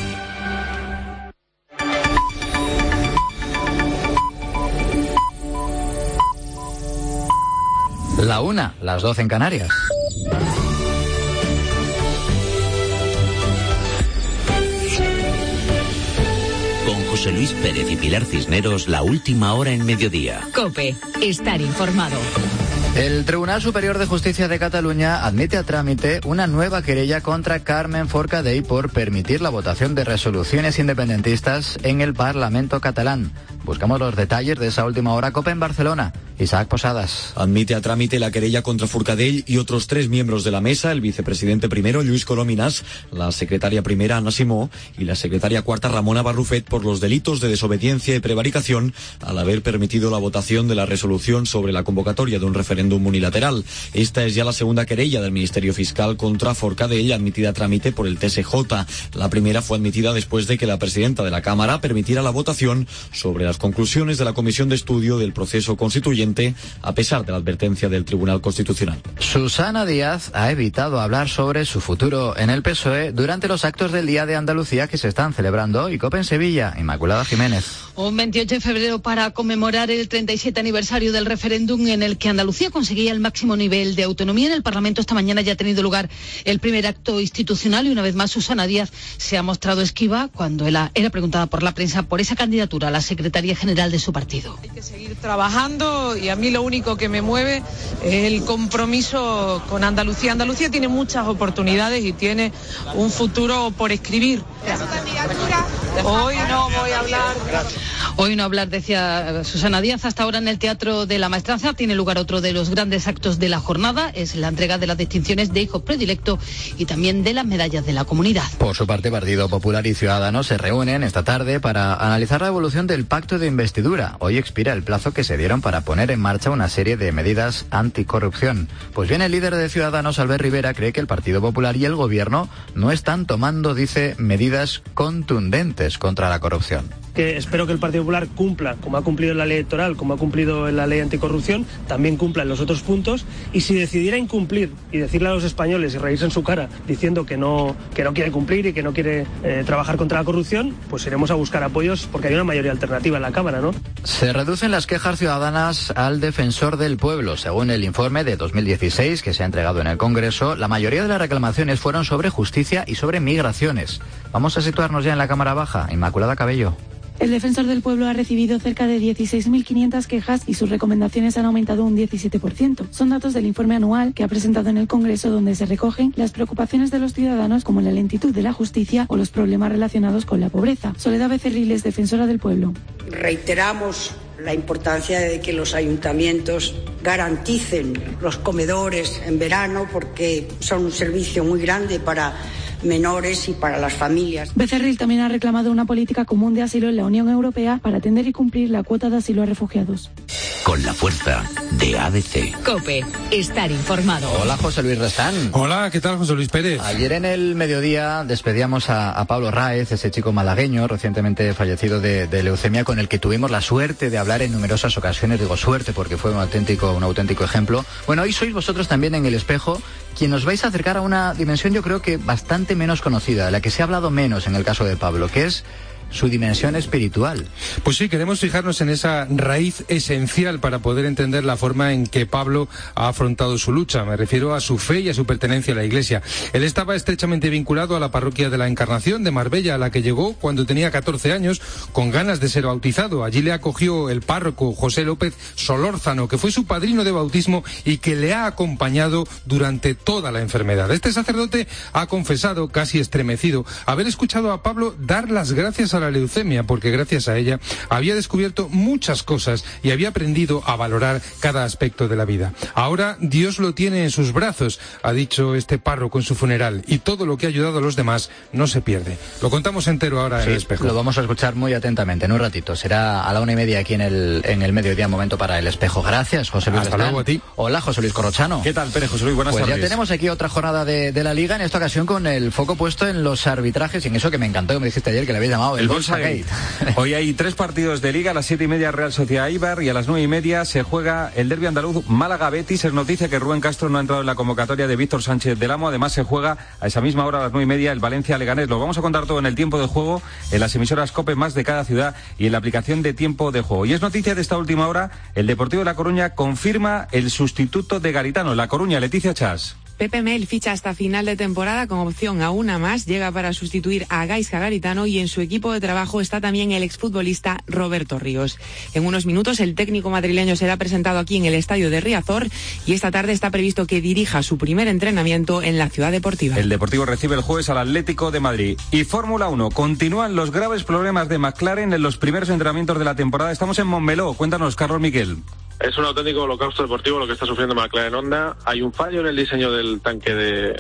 La 1, las 12 en Canarias. Con José Luis Pérez y Pilar Cisneros, la última hora en mediodía. COPE, estar informado. El Tribunal Superior de Justicia de Cataluña admite a trámite una nueva querella contra Carmen Forcadell por permitir la votación de resoluciones independentistas en el Parlamento catalán. Buscamos los detalles de esa última hora. COPE en Barcelona. Isaac Posadas. Admite a trámite la querella contra Forcadell y otros 3 miembros de la mesa: el vicepresidente primero, Lluís Corominas, la secretaria primera, Anna Simó, y la secretaria cuarta, Ramona Barrufet, por los delitos de desobediencia y prevaricación al haber permitido la votación de la resolución sobre la convocatoria de un referéndum unilateral. Esta es ya la segunda querella del Ministerio Fiscal contra Forcadell, admitida a trámite por el TSJ. La primera fue admitida después de que la presidenta de la Cámara permitiera la votación sobre las conclusiones de la Comisión de Estudio del Proceso Constituyente, a pesar de la advertencia del Tribunal Constitucional. Susana Díaz ha evitado hablar sobre su futuro en el PSOE durante los actos del Día de Andalucía que se están celebrando hoy. COPE en Sevilla. Inmaculada Jiménez. Un 28 de febrero para conmemorar el 37 aniversario del referéndum en el que Andalucía conseguía el máximo nivel de autonomía. En el Parlamento esta mañana ya ha tenido lugar el primer acto institucional y una vez más Susana Díaz se ha mostrado esquiva cuando era preguntada por la prensa por esa candidatura a la Secretaría General de su partido. Hay que seguir trabajando y a mí lo único que me mueve es el compromiso con Andalucía. Andalucía tiene muchas oportunidades y tiene un futuro por escribir. Hoy no voy a hablar. Hoy no hablar, decía Susana Díaz. Hasta ahora en el Teatro de la Maestranza tiene lugar otro de los grandes actos de la jornada. Es la entrega de las distinciones de hijo predilecto y también de las medallas de la comunidad. Por su parte, Partido Popular y Ciudadanos se reúnen esta tarde para analizar la evolución del pacto de investidura. Hoy expira el plazo que se dieron para poner en marcha una serie de medidas anticorrupción. Pues bien, el líder de Ciudadanos, Albert Rivera, cree que el Partido Popular y el Gobierno no están tomando, dice, medidas contundentes contra la corrupción. Que espero que el Partido Popular cumpla, como ha cumplido en la ley electoral, como ha cumplido en la ley anticorrupción, también cumpla en los otros puntos, y si decidiera incumplir y decirle a los españoles y reírse en su cara diciendo que no quiere cumplir y que no quiere trabajar contra la corrupción, pues iremos a buscar apoyos porque hay una mayoría alternativa en la Cámara, ¿no? Se reducen las quejas ciudadanas al Defensor del Pueblo. Según el informe de 2016 que se ha entregado en el Congreso, la mayoría de las reclamaciones fueron sobre justicia y sobre migraciones. Vamos a situarnos ya en la Cámara Baja. Inmaculada Cabello. El Defensor del Pueblo ha recibido cerca de 16.500 quejas y sus recomendaciones han aumentado un 17%. Son datos del informe anual que ha presentado en el Congreso, donde se recogen las preocupaciones de los ciudadanos como la lentitud de la justicia o los problemas relacionados con la pobreza. Soledad Becerriles, Defensora del Pueblo. Reiteramos la importancia de que los ayuntamientos garanticen los comedores en verano porque son un servicio muy grande para menores y para las familias. Becerril también ha reclamado una política común de asilo en la Unión Europea para atender y cumplir la cuota de asilo a refugiados. Con la fuerza de ABC. COPE, estar informado. Hola, José Luis Restán. Hola, ¿qué tal, José Luis Pérez? Ayer en el mediodía despedíamos a Pablo Ráez, ese chico malagueño recientemente fallecido de leucemia, con el que tuvimos la suerte de hablar en numerosas ocasiones. Digo suerte porque fue un auténtico ejemplo. Bueno, hoy sois vosotros también en El Espejo quien os vais a acercar a una dimensión, yo creo que bastante menos conocida, de la que se ha hablado menos en el caso de Pablo, que es su dimensión espiritual. Pues sí, queremos fijarnos en esa raíz esencial para poder entender la forma en que Pablo ha afrontado su lucha. Me refiero a su fe y a su pertenencia a la Iglesia. Él estaba estrechamente vinculado a la parroquia de la Encarnación de Marbella, a la que llegó cuando tenía 14 años con ganas de ser bautizado. Allí le acogió el párroco José López Solórzano, que fue su padrino de bautismo y que le ha acompañado durante toda la enfermedad. Este sacerdote ha confesado, casi estremecido, haber escuchado a Pablo dar las gracias al la leucemia, porque gracias a ella había descubierto muchas cosas y había aprendido a valorar cada aspecto de la vida. Ahora Dios lo tiene en sus brazos, ha dicho este párroco en su funeral, y todo lo que ha ayudado a los demás no se pierde. Lo contamos entero ahora en El Espejo. Lo vamos a escuchar muy atentamente en un ratito. Será a la 1:30 aquí en el mediodía, momento para El Espejo. Gracias, José Luis. Hasta luego a ti. Hola, José Luis Corrochano. ¿Qué tal, Pérez? José Luis, buenas tardes. Pues ya tenemos aquí otra jornada de la Liga, en esta ocasión con el foco puesto en los arbitrajes y en eso que me encantó, que me dijiste ayer que le habéis llamado el Bolsa Gate. Hoy hay 3 partidos de Liga, a las 7:30 Real Sociedad Eibar y a las 9:30 se juega el derbi andaluz Málaga-Betis. Es noticia que Rubén Castro no ha entrado en la convocatoria de Víctor Sánchez del Amo. Además se juega a esa misma hora, a las 9:30, el Valencia-Leganés. Lo vamos a contar todo en el tiempo de juego, en las emisoras COPE más de cada ciudad y en la aplicación de tiempo de juego. Y es noticia de esta última hora, el Deportivo de La Coruña confirma el sustituto de Garitano. La Coruña, Leticia Chas. Pepe Mel ficha hasta final de temporada con opción a una más, llega para sustituir a Gaizka Garitano y en su equipo de trabajo está también el exfutbolista Roberto Ríos. En unos minutos el técnico madrileño será presentado aquí en el estadio de Riazor y esta tarde está previsto que dirija su primer entrenamiento en la ciudad deportiva. El Deportivo recibe el jueves al Atlético de Madrid. Y Fórmula 1, continúan los graves problemas de McLaren en los primeros entrenamientos de la temporada. Estamos en Montmeló, cuéntanos, Carlos Miquel. Es un auténtico holocausto deportivo lo que está sufriendo McLaren Honda. Hay un fallo en el diseño del tanque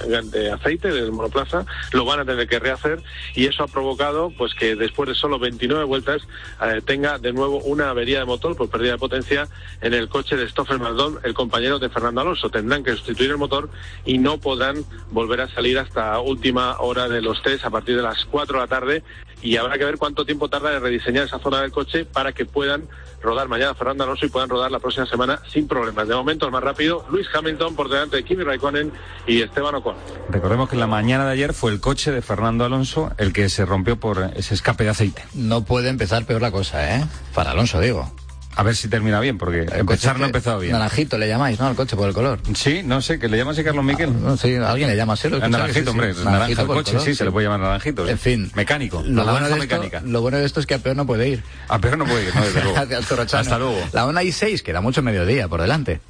de aceite del monoplaza, lo van a tener que rehacer y eso ha provocado pues que después de solo 29 vueltas tenga de nuevo una avería de motor por pérdida de potencia en el coche de Stoffel Maldon, el compañero de Fernando Alonso. Tendrán que sustituir el motor y no podrán volver a salir hasta última hora de los test a partir de las 4 de la tarde y habrá que ver cuánto tiempo tarda en rediseñar esa zona del coche para que puedan rodar mañana Fernando Alonso y puedan rodar la próxima semana sin problemas. De momento el más rápido, Lewis Hamilton por delante de Kimi Raikkonen y Esteban Ocon. Recordemos que en la mañana de ayer fue el coche de Fernando Alonso el que se rompió por ese escape de aceite. No puede empezar peor la cosa, ¿eh? Para Alonso, digo. A ver si termina bien, porque empezar no ha empezado bien. Naranjito le llamáis, ¿no? Al coche por el color. Sí, no sé, que le llamas a Carlos Miquel. No, sí, alguien le llama así. Naranjito, hombre, naranja el coche, color, sí, se le puede llamar naranjito. En fin. Mecánico, lo bueno de esto es que a peor no puede ir. A peor no puede ir, no, desde luego. Gracias, Corrochano. Hasta luego. La 1:06, queda mucho mediodía por delante.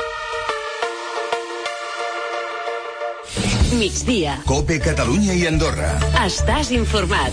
Migdia. COPE Catalunya i Andorra. Estàs informat.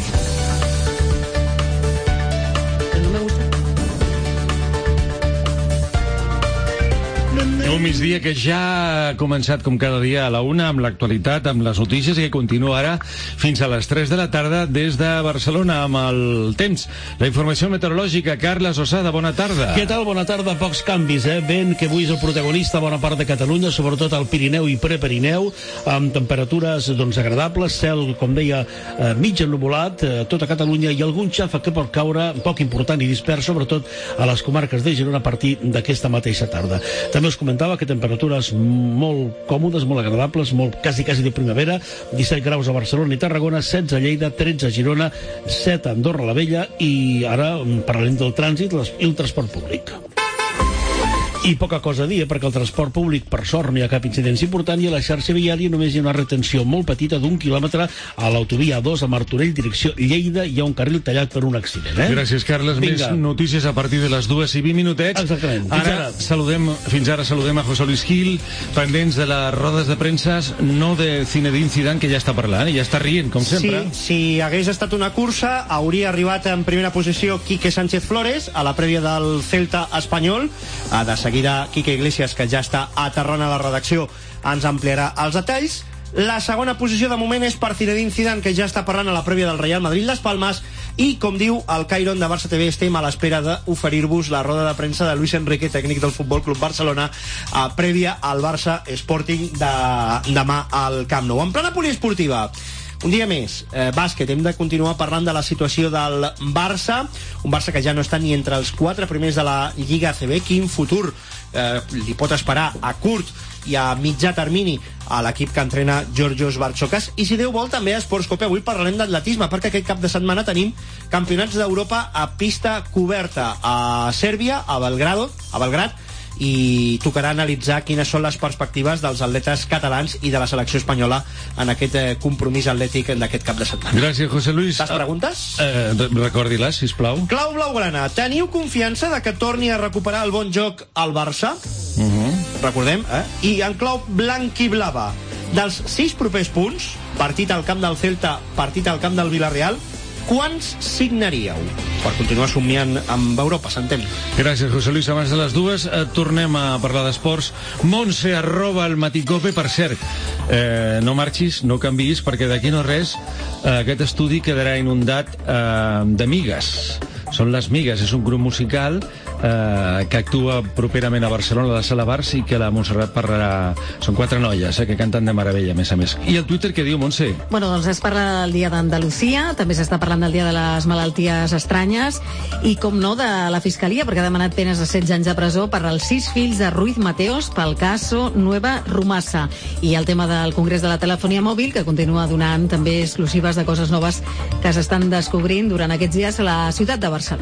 Un migdia que ja ha començat com cada dia a la 1 amb l'actualitat, amb les notícies i que continua ara fins a les 3 de la tarda des de Barcelona amb el temps. La informació meteorològica, Carles Osada, bona tarda. Què tal? Bona tarda, pocs canvis, vent que avui és el protagonista a bona part de Catalunya, sobretot al Pirineu i Prepirineu, amb temperatures agradables, cel, com deia, mig ennuvolat, tota Catalunya i algun xàfec que pot caure, poc important i dispers, sobretot a les comarques de Girona a partir d'aquesta mateixa tarda. També us comentava que temperatures molt còmodes, molt agradables, quasi de primavera, 17 graus a Barcelona i Tarragona, 16 a Lleida, 13 a Girona, 7 a Andorra la Vella i ara parlarem del trànsit i el transport públic. I poca cosa a dir, perquè el transport públic, per sort, no hi ha cap incidència important i a la xarxa viària només hi ha una retenció molt petita d'1 quilòmetre a l'autovia A2 a Martorell, direcció Lleida, hi ha un carril tallat per un accident. Gràcies, Carles. Vinga. Més notícies a partir de les 2:20. Exactament. Fins ara saludem a José Luis Gil, pendents de les rodes de premsa, no de Zinedine Zidane, que ja està parlant, ja està rient, com sempre. Sí, si hagués estat una cursa, hauria arribat en primera posició Quique Sánchez Flores, a la prèvia del Celta espanyol. De seguida Quique Iglesias, que ja està aterrant a la redacció, ens ampliarà els detalls. La segona posició de moment és per Zinedine Zidane, que ja està parlant a la prèvia del Real Madrid-Las Palmas, i com diu el Cairon de Barça TV, estem a l'espera d'oferir-vos la roda de premsa de Luis Enrique, tècnic del Futbol Club Barcelona, prèvia al Barça Sporting de demà al Camp Nou. En plana poliesportiva, un dia més, bàsquet, hem de continuar parlant de la situació del Barça, un Barça que ja no està ni entre els 4 primers de la Lliga ACB. Quin futur li pot esperar a curt i a mitjà termini a l'equip que entrena Georgios Bartzokas? I si Déu vol, també a Sports Cope avui parlarem d'atletisme, perquè aquest cap de setmana tenim campionats d'Europa a pista coberta a Sèrbia, a Belgrad, i tocarà analitzar quines són les perspectives dels atletes catalans i de la selecció espanyola en aquest compromís atlètic d'aquest cap de setmana. Gràcies, José Luis. Les preguntes? Recordi-les, sisplau. Clau blaugrana, teniu confiança de que torni a recuperar el bon joc al Barça? Recordem, I en clau blanc i blava, dels 6 propers punts, partit al camp del Celta, partit al camp del Villarreal, Quants signaríeu? Per continuar somiant amb Europa, s'entén. Gràcies, José Luis. Abans de les 2 tornem a parlar d'esports. Montse, @matikope. Per cert, no marxis, no canviïs, perquè d'aquí no res aquest estudi quedarà inundat de migues. Són les Migues, és un grup musical que actua properament a Barcelona, a la Sala Bars, i que la Montserrat parlarà. Són 4 noies que canten de meravella, a més a més. I el Twitter què diu, Montse? Bueno, doncs es parla del Dia d'Andalusia, també s'està parlant del Dia de les Malalties Estranyes i, com no, de la Fiscalia, perquè ha demanat penes de 16 anys de presó per als 6 fills de Ruiz Mateos pel caso Nueva Rumasa. I el tema del Congrés de la Telefonia Mòbil, que continua donant també exclusives de coses noves que s'estan descobrint durant aquests dies a la ciutat de Barcelona.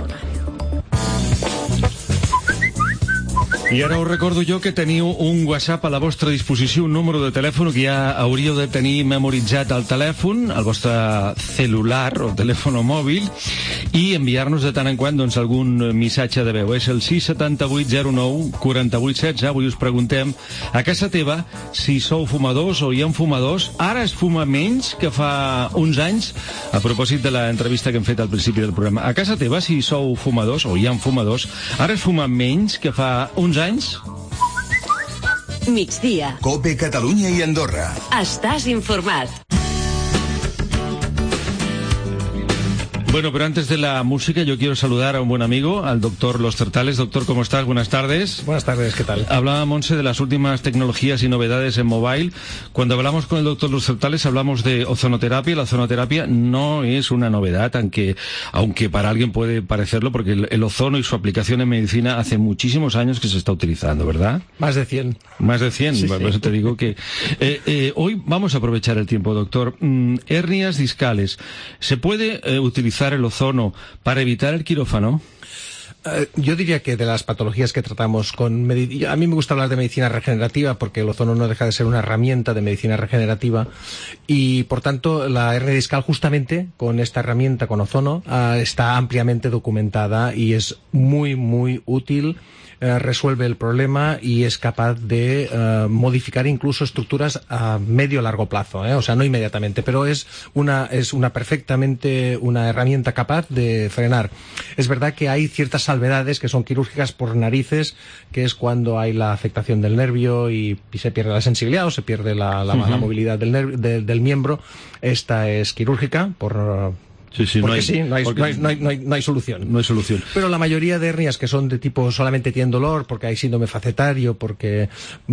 I ara us recordo jo que teniu un WhatsApp a la vostra disposició, un número de telèfon que ja hauríeu de tenir memoritzat al telèfon, al vostre celular o telèfon mòbil, i enviar-nos de tant en quant doncs, algun missatge de veu. És el 67809 4816. Avui us preguntem a casa teva si sou fumadors o hi ha fumadors. Ara es fuma menys que fa uns anys, a propòsit de l'entrevista que hem fet al principi del programa. A casa teva, si sou fumadors o hi ha fumadors, ara es fuma menys que fa uns anys? Migdia. COPE Catalunya i Andorra. Estàs informat. Bueno, pero antes de la música yo quiero saludar a un buen amigo, al doctor Los Certales. Doctor, ¿cómo estás? Buenas tardes. Buenas tardes, ¿qué tal? Hablaba Montse de las últimas tecnologías y novedades en mobile. Cuando hablamos con el doctor Los Certales hablamos de ozonoterapia. La ozonoterapia no es una novedad, aunque para alguien puede parecerlo, porque el ozono y su aplicación en medicina hace muchísimos años que se está utilizando, ¿verdad? Más de 100. Más de 100, Sí, por eso te digo que... hoy vamos a aprovechar el tiempo, doctor. Hernias discales. ¿Se puede utilizar el ozono para evitar el quirófano? Yo diría que de las patologías que tratamos a mí me gusta hablar de medicina regenerativa porque el ozono no deja de ser una herramienta de medicina regenerativa y por tanto la hernia discal justamente con esta herramienta con ozono está ampliamente documentada y es muy muy útil. Resuelve el problema y es capaz de modificar incluso estructuras a medio largo plazo, o sea, no inmediatamente, pero es una perfectamente una herramienta capaz de frenar. Es verdad que hay ciertas salvedades que son quirúrgicas por narices, que es cuando hay la afectación del nervio y se pierde la sensibilidad o se pierde la movilidad del miembro. Esta es quirúrgica por... no hay solución. No hay solución. Pero la mayoría de hernias que son de tipo solamente tienen dolor, porque hay síndrome facetario, porque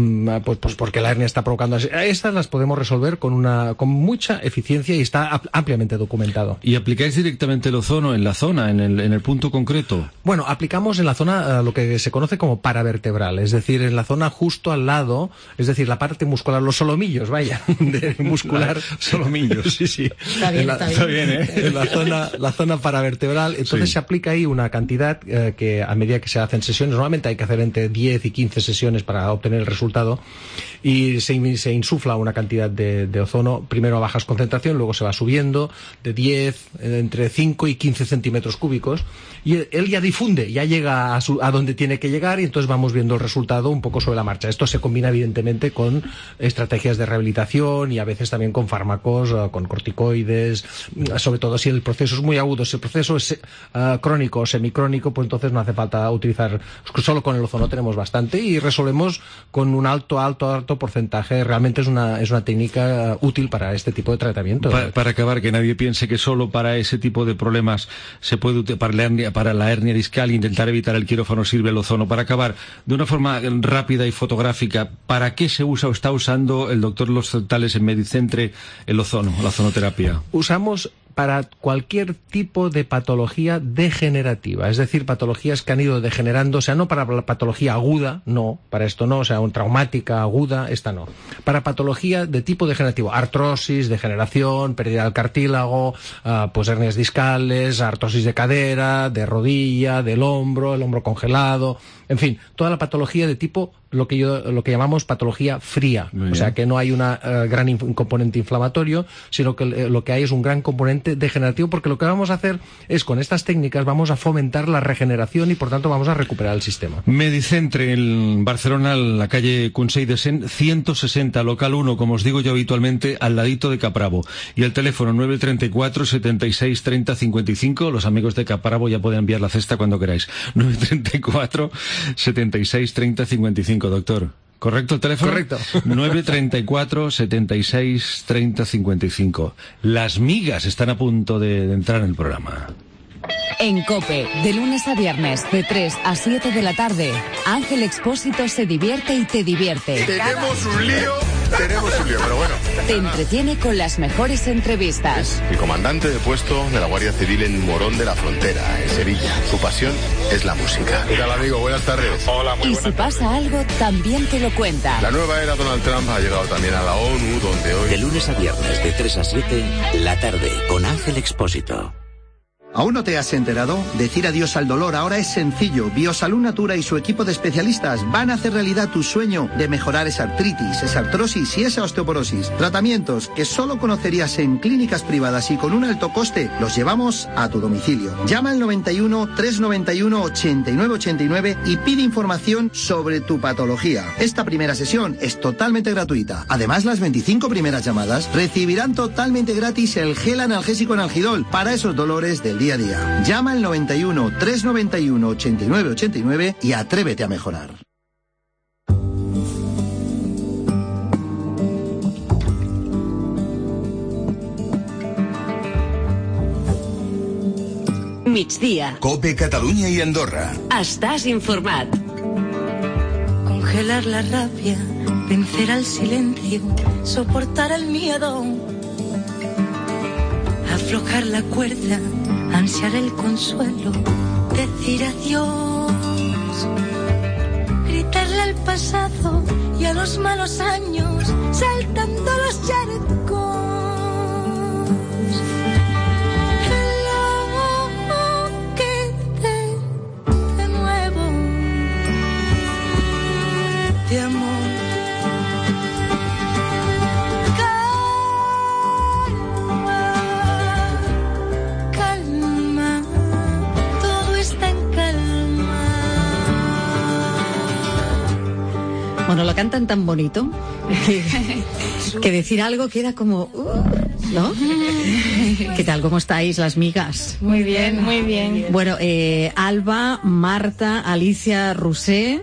porque la hernia está provocando... Estas las podemos resolver con mucha eficiencia y está ampliamente documentado. ¿Y aplicáis directamente el ozono en la zona, en el punto concreto? Bueno, aplicamos en la zona lo que se conoce como paravertebral, es decir, en la zona justo al lado, es decir, la parte muscular, los solomillos, vaya, de muscular. Solomillos. Sí. Está bien, En la zona paravertebral, entonces se aplica ahí una cantidad que a medida que se hacen sesiones, normalmente hay que hacer entre 10 y 15 sesiones para obtener el resultado, y se insufla una cantidad de ozono, primero a bajas concentración, luego se va subiendo de 10, entre 5 y 15 centímetros cúbicos, y él ya difunde, ya llega a donde tiene que llegar, y entonces vamos viendo el resultado un poco sobre la marcha. Esto se combina evidentemente con estrategias de rehabilitación y a veces también con fármacos, con corticoides, sobre todo si el proceso es muy agudo. Si el proceso es crónico o semicrónico, pues entonces no hace falta utilizar, solo con el ozono tenemos bastante y resolvemos con un alto porcentaje. Realmente es una técnica útil para este tipo de tratamiento. Para acabar, que nadie piense que solo para ese tipo de problemas se puede, para la hernia discal, intentar evitar el quirófano sirve el ozono. Para acabar, de una forma rápida y fotográfica, ¿para qué se usa o está usando el doctor Los Certales en Medicentre el ozono, la ozonoterapia? Usamos para cualquier tipo de patología degenerativa, es decir, patologías que han ido degenerando, o sea, no para la patología aguda, no, para esto no, o sea, traumática, aguda, esta no. Para patología de tipo degenerativo, artrosis, degeneración, pérdida del cartílago, pues hernias discales, artrosis de cadera, de rodilla, del hombro, el hombro congelado, en fin, toda la patología de tipo lo que llamamos patología fría, o sea, que no hay una gran componente inflamatorio, sino que lo que hay es un gran componente degenerativo, porque lo que vamos a hacer es, con estas técnicas, vamos a fomentar la regeneración y por tanto vamos a recuperar el sistema. Medicentre en Barcelona, en la calle Consell de Cent, 160, local 1, como os digo yo habitualmente, al ladito de Capravo. Y el teléfono 934 76 30 55. Los amigos de Capravo ya pueden enviar la cesta cuando queráis. 934 76 30 55, doctor. ¿Correcto el teléfono? Correcto. 934 76 30 55. Las migas están a punto de entrar en el programa. En COPE, de lunes a viernes, de 3 a 7 de la tarde, Ángel Expósito se divierte y te divierte. Tenemos un lío, pero bueno. Te entretiene con las mejores entrevistas. El comandante de puesto de la Guardia Civil en Morón de la Frontera, en Sevilla. Su pasión es la música. ¿Qué tal, amigo? Buenas tardes. Hola, muy buenas tardes. Y si pasa algo, también te lo cuenta. La nueva era Donald Trump ha llegado también a la ONU, donde hoy... De lunes a viernes, de 3 a 7, la tarde, con Ángel Expósito. ¿Aún no te has enterado? Decir adiós al dolor ahora es sencillo. Biosalud Natura y su equipo de especialistas van a hacer realidad tu sueño de mejorar esa artritis, esa artrosis y esa osteoporosis. Tratamientos que solo conocerías en clínicas privadas y con un alto coste, los llevamos a tu domicilio. Llama al 91 391 89 89 y pide información sobre tu patología. Esta primera sesión es totalmente gratuita. Además, las 25 primeras llamadas recibirán totalmente gratis el gel analgésico Analgidol para esos dolores del día a día. Llama al 91 391 89 89 y atrévete a mejorar. Migdia. COPE Catalunya i Andorra. Estàs informat. Congelar la rabia, vencer al silencio, soportar el miedo, aflojar la cuerda, ansiar el consuelo, decir adiós, gritarle al pasado y a los malos años, saltando los charcos. Enloquece de nuevo de amor. Bueno, lo cantan tan bonito que decir algo queda como... ¿no? ¿Qué tal? ¿Cómo estáis, las migas? Muy bien, muy bien. Bueno, Alba, Marta, Alicia, Rusé...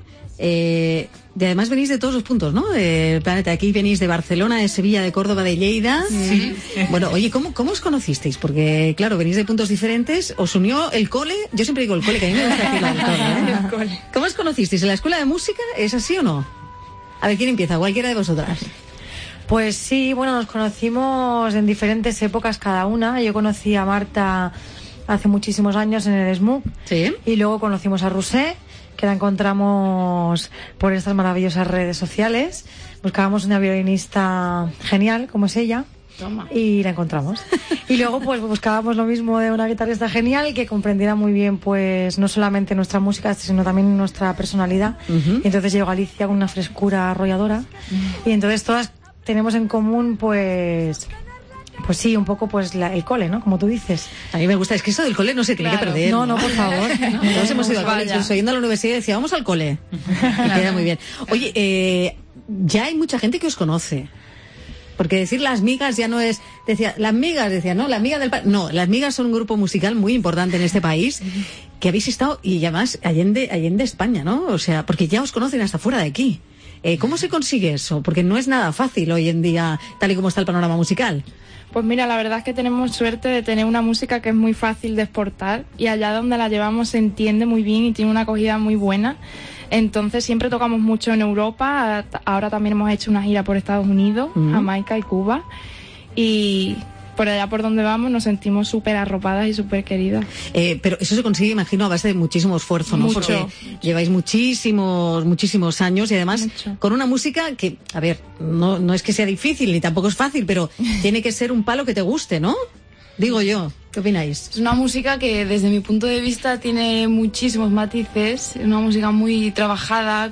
de además venís de todos los puntos, ¿no? Del planeta. Aquí venís de Barcelona, de Sevilla, de Córdoba, de Lleida. Sí. Bueno, oye, ¿cómo os conocisteis? Porque, claro, venís de puntos diferentes. ¿Os unió el cole? Yo siempre digo el cole, que a mí me gusta decirlo del cole, ¿eh? El cole. ¿Cómo os conocisteis? ¿En la escuela de música? ¿Es así o no? A ver, ¿quién empieza? Cualquiera de vosotras. Pues sí, bueno, nos conocimos en diferentes épocas cada una. Yo conocí a Marta hace muchísimos años en el SMUC. Sí. Y luego conocimos a Rusé, que la encontramos por estas maravillosas redes sociales. Buscábamos una violinista genial, como es ella. Toma. Y la encontramos. Y luego pues buscábamos lo mismo de una guitarrista genial que comprendiera muy bien pues no solamente nuestra música, sino también nuestra personalidad. Y entonces llegó Alicia con una frescura arrolladora. Y entonces todas tenemos en común pues sí, un poco pues el cole, ¿no? Como tú dices. A mí me gusta, es que eso del cole no se tiene que perder. No, por favor. Todos hemos ido al cole, incluso yendo a la universidad y decía, vamos al cole. Y queda muy bien. Oye, ya hay mucha gente que os conoce. Porque decir las migas ya no es... Decía, las migas, decía, ¿no? La amiga del... No, las migas son un grupo musical muy importante en este país, que habéis estado, y además, allende España, ¿no? O sea, porque ya os conocen hasta fuera de aquí. ¿Cómo se consigue eso? Porque no es nada fácil hoy en día, tal y como está el panorama musical. Pues mira, la verdad es que tenemos suerte de tener una música que es muy fácil de exportar y allá donde la llevamos se entiende muy bien y tiene una acogida muy buena. Entonces siempre tocamos mucho en Europa, ahora también hemos hecho una gira por Estados Unidos, Jamaica y Cuba, y por allá por donde vamos nos sentimos súper arropadas y súper queridas. Pero eso se consigue, imagino, a base de muchísimo esfuerzo, ¿no? Mucho. Porque lleváis muchísimos años y además con una música que, a ver, no es que sea difícil ni tampoco es fácil, pero tiene que ser un palo que te guste, ¿no? Digo yo. ¿Qué opináis? Es una música que desde mi punto de vista tiene muchísimos matices, es una música muy trabajada,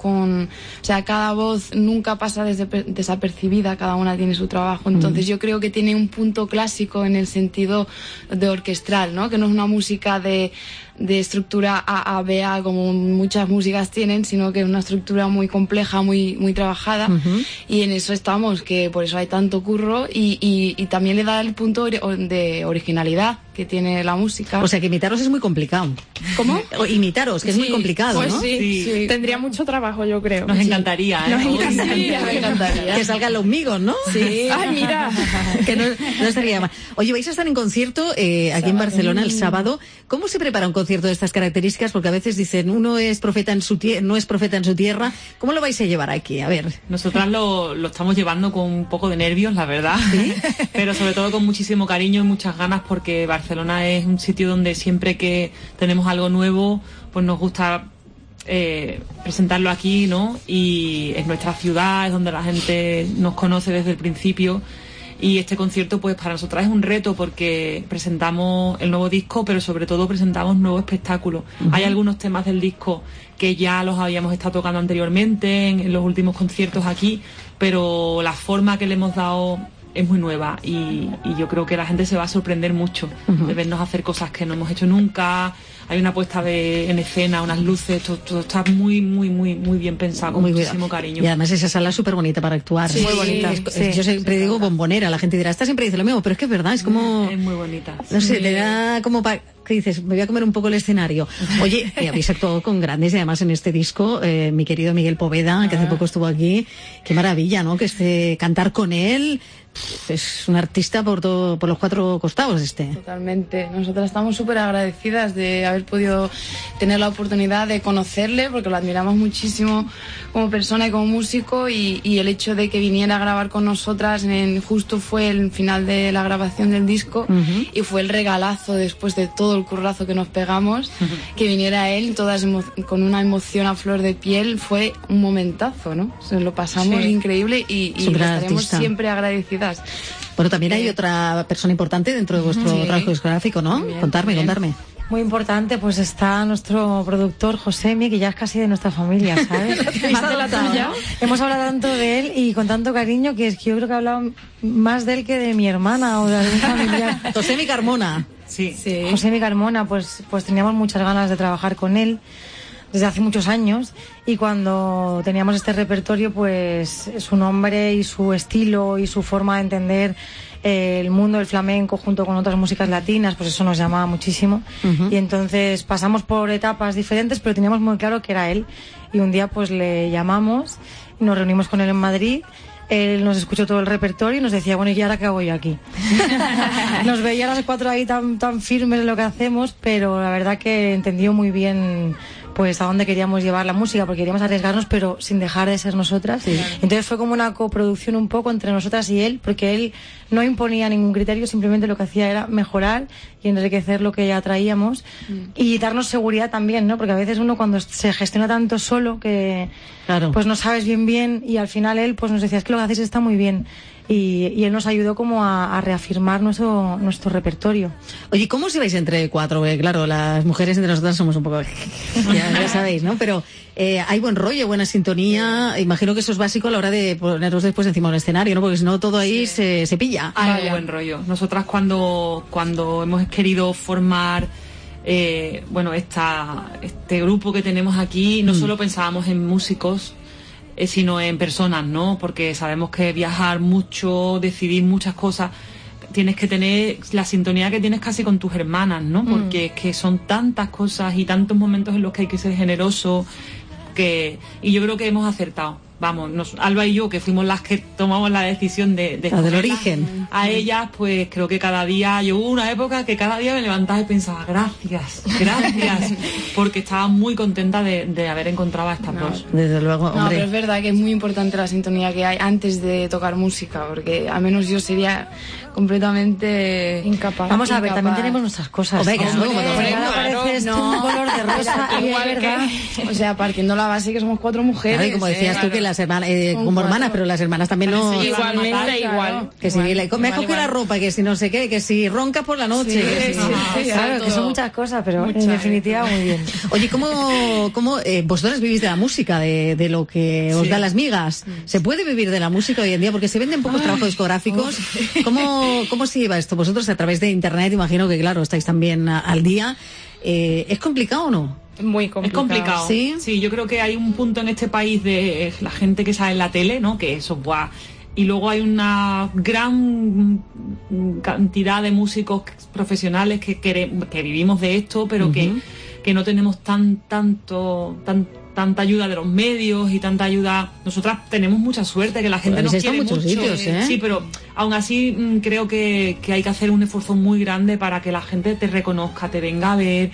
o sea, cada voz nunca pasa desapercibida, cada una tiene su trabajo, entonces yo creo que tiene un punto clásico en el sentido de orquestral, ¿no? Que no es una música de estructura A, B, A, como muchas músicas tienen, sino que es una estructura muy compleja, muy trabajada, y en eso estamos, que por eso hay tanto curro, y también le da el punto de originalidad que tiene la música. O sea, que imitaros es muy complicado. ¿Cómo? O imitaros, que es muy complicado, pues ¿no? Sí. Tendría mucho trabajo, yo creo. Nos encantaría, ¿eh? Me encantaría. Que salgan los migos, ¿no? Sí. Ay, mira. Que no estaría mal. Oye, vais a estar en concierto aquí en Barcelona el sábado. ¿Cómo se prepara un concierto de estas características? Porque a veces dicen, uno es profeta en su no es profeta en su tierra. ¿Cómo lo vais a llevar aquí? A ver. Nosotras lo estamos llevando con un poco de nervios, la verdad. ¿Sí? Pero sobre todo con muchísimo cariño y muchas ganas, porque Barcelona es un sitio donde siempre que tenemos algo nuevo, pues nos gusta presentarlo aquí, ¿no? Y es nuestra ciudad, es donde la gente nos conoce desde el principio. Y este concierto, pues para nosotras es un reto, porque presentamos el nuevo disco, pero sobre todo presentamos nuevo espectáculo. Hay algunos temas del disco que ya los habíamos estado tocando anteriormente en los últimos conciertos aquí, pero la forma que le hemos dado es muy nueva, y yo creo que la gente se va a sorprender mucho de vernos hacer cosas que no hemos hecho nunca. Hay una puesta en escena, unas luces, todo está muy bien pensado, con muchísimo cariño. Y además esa sala es súper bonita para actuar. Sí, muy bonita. Yo siempre digo bombonera, la gente dirá, esta siempre dice lo mismo, pero es que es verdad, es como... Es muy bonita. No sé, te da como para... ¿Qué dices? Me voy a comer un poco el escenario. Oye, habéis actuado con grandes, y además en este disco, mi querido Miguel Poveda, que hace poco estuvo aquí. Qué maravilla, ¿no? Que cantar con él, es un artista por los cuatro costados Totalmente. Nosotras estamos súper agradecidas de haber podido tener la oportunidad de conocerle, porque lo admiramos muchísimo como persona y como músico, y el hecho de que viniera a grabar con nosotras justo fue el final de la grabación del disco, y fue el regalazo después de todo el currazo que nos pegamos, que viniera él, todas con una emoción a flor de piel, fue un momentazo, ¿no? Lo pasamos increíble, y lo estaremos siempre agradecidas. Bueno, también hay otra persona importante dentro de vuestro trabajo discográfico, ¿no? Contarme. Muy importante, pues está nuestro productor Josemi, que ya es casi de nuestra familia, ¿sabes? Más de la tuya. Hemos hablado tanto de él y con tanto cariño que es que yo creo que he hablado más de él que de mi hermana o de algún familiar. Josemi Carmona. Sí. Josemi Carmona, pues teníamos muchas ganas de trabajar con él desde hace muchos años, y cuando teníamos este repertorio, pues su nombre y su estilo y su forma de entender el mundo del flamenco junto con otras músicas latinas, pues eso nos llamaba muchísimo. Y entonces pasamos por etapas diferentes, pero teníamos muy claro que era él, y un día pues le llamamos y nos reunimos con él en Madrid. Él nos escuchó todo el repertorio y nos decía, bueno, ¿y ahora qué hago yo aquí? Nos veía a las cuatro ahí tan firmes en lo que hacemos, pero la verdad que entendió muy bien pues a dónde queríamos llevar la música, porque queríamos arriesgarnos pero sin dejar de ser nosotras. Entonces fue como una coproducción un poco entre nosotras y él, porque él no imponía ningún criterio, simplemente lo que hacía era mejorar y enriquecer lo que ya traíamos y darnos seguridad también, ¿no? Porque a veces uno cuando se gestiona tanto solo que pues no sabes bien, y al final él pues nos decía, es que lo que hacéis está muy bien. Y él nos ayudó como a reafirmar nuestro repertorio. Oye, ¿cómo os lleváis entre cuatro? Porque, claro, las mujeres entre nosotras somos un poco... ya sabéis, ¿no? Pero hay buen rollo, buena sintonía. Imagino que eso es básico a la hora de poneros después encima del escenario, ¿no? Porque si no, todo ahí se pilla. Hay buen rollo. Nosotras cuando hemos querido formar... este grupo que tenemos aquí, no solo pensábamos en músicos, sino en personas, ¿no? Porque sabemos que viajar mucho, decidir muchas cosas, tienes que tener la sintonía que tienes casi con tus hermanas, ¿no? Porque es que son tantas cosas y tantos momentos en los que hay que ser generoso, y yo creo que hemos acertado. Vamos, Alba y yo, que fuimos las que tomamos la decisión de del origen a ellas, pues creo que cada día, yo hubo una época que cada día me levantaba y pensaba gracias, porque estaba muy contenta de haber encontrado a estas dos. Desde luego, hombre. No, pero es verdad que es muy importante la sintonía que hay antes de tocar música, porque al menos yo sería completamente incapaz. Vamos a ver, también tenemos nuestras cosas. Venga, pareces un color de rosa y es verdad. O sea, partiendo la base que somos cuatro mujeres. Claro, y como decías tú, que la las hermanas, como hermanas, pero las hermanas también no... Igualmente, igual. Que si me has cogido la ropa, que si no sé qué, que si roncas por la noche. Claro, que son muchas cosas, pero en definitiva muy bien. Oye, ¿cómo vosotras vivís de la música, de lo que os dan las migas? ¿Se puede vivir de la música hoy en día? Porque se venden pocos trabajos discográficos. ¿Cómo se lleva esto? Vosotros a través de internet, imagino que claro, estáis también al día. ¿Es complicado o no? Muy complicado. Es complicado. ¿Sí? Yo creo que hay un punto en este país de la gente que sale en la tele, ¿no? Que eso, ¡buah! Y luego hay una gran cantidad de músicos profesionales que vivimos de esto, pero que no tenemos tanta ayuda de los medios y tanta ayuda. Nosotras tenemos mucha suerte, que la gente nos quiere mucho. Sitios, Sí, pero aún así creo que hay que hacer un esfuerzo muy grande para que la gente te reconozca, te venga a ver.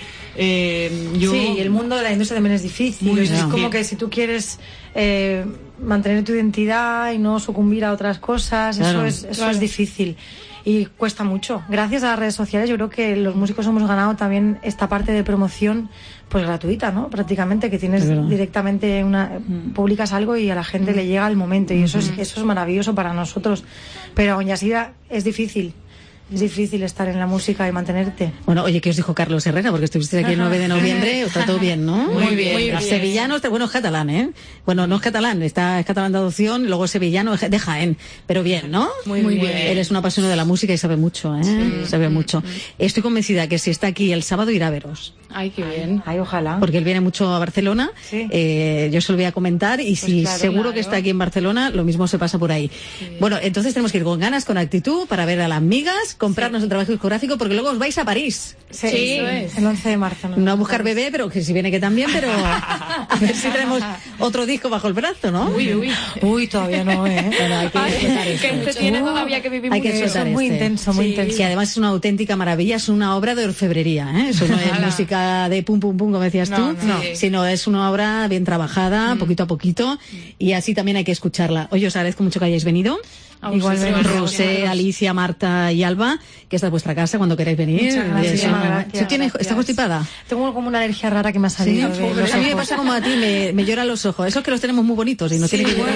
Sí, el mundo de la industria también es difícil. Es como que si tú quieres mantener tu identidad y no sucumbir a otras cosas, claro. eso es difícil. Y cuesta mucho. Gracias a las redes sociales yo creo que los músicos hemos ganado también esta parte de promoción pues gratuita, ¿no? Prácticamente, que tienes directamente publicas algo y a la gente le llega al momento, y eso es maravilloso para nosotros, pero aún así es difícil. Es difícil estar en la música y mantenerte. Bueno, oye, ¿qué os dijo Carlos Herrera? Porque estuvisteis aquí el 9 de noviembre, os trató bien, ¿no? Muy bien. El sevillano, bueno, es catalán, ¿eh? Bueno, no es catalán, es catalán de adopción, luego sevillano de Jaén, pero bien, ¿no? Muy bien. Él es un apasionado de la música y sabe mucho, ¿eh? Sí. Sabe mucho. Estoy convencida que si está aquí el sábado irá a veros. Ay, qué bien. Ay, ojalá. Porque él viene mucho a Barcelona, sí. Yo se lo voy a comentar, y si seguro que está aquí en Barcelona, lo mismo se pasa por ahí. Sí. Bueno, entonces tenemos que ir con ganas, con actitud, para ver a las migas, comprarnos el trabajo discográfico, porque luego os vais a París. Sí, el 11 de marzo. No a buscar bebé, pero que si viene que también, pero a ver si tenemos otro disco bajo el brazo, ¿no? Uy, todavía no, ¿eh? Bueno, hay que tiene todavía que vivir hay que eso, muy intenso, muy intenso. Y además es una auténtica maravilla, es una obra de orfebrería, ¿eh? Eso no es música de pum pum pum, como decías tú, sino es una obra bien trabajada, poquito a poquito, y así también hay que escucharla. Oye, os agradezco mucho que hayáis venido. Igualmente, Rosé, Alicia, Marta y Alba, que esta es vuestra casa cuando queréis venir. Muchas gracias. ¿Estás constipada? Tengo como una alergia rara que me ha salido. ¿Sí? A mí me pasa como a ti, me lloran los ojos. Esos que los tenemos muy bonitos y no tienen que llorar.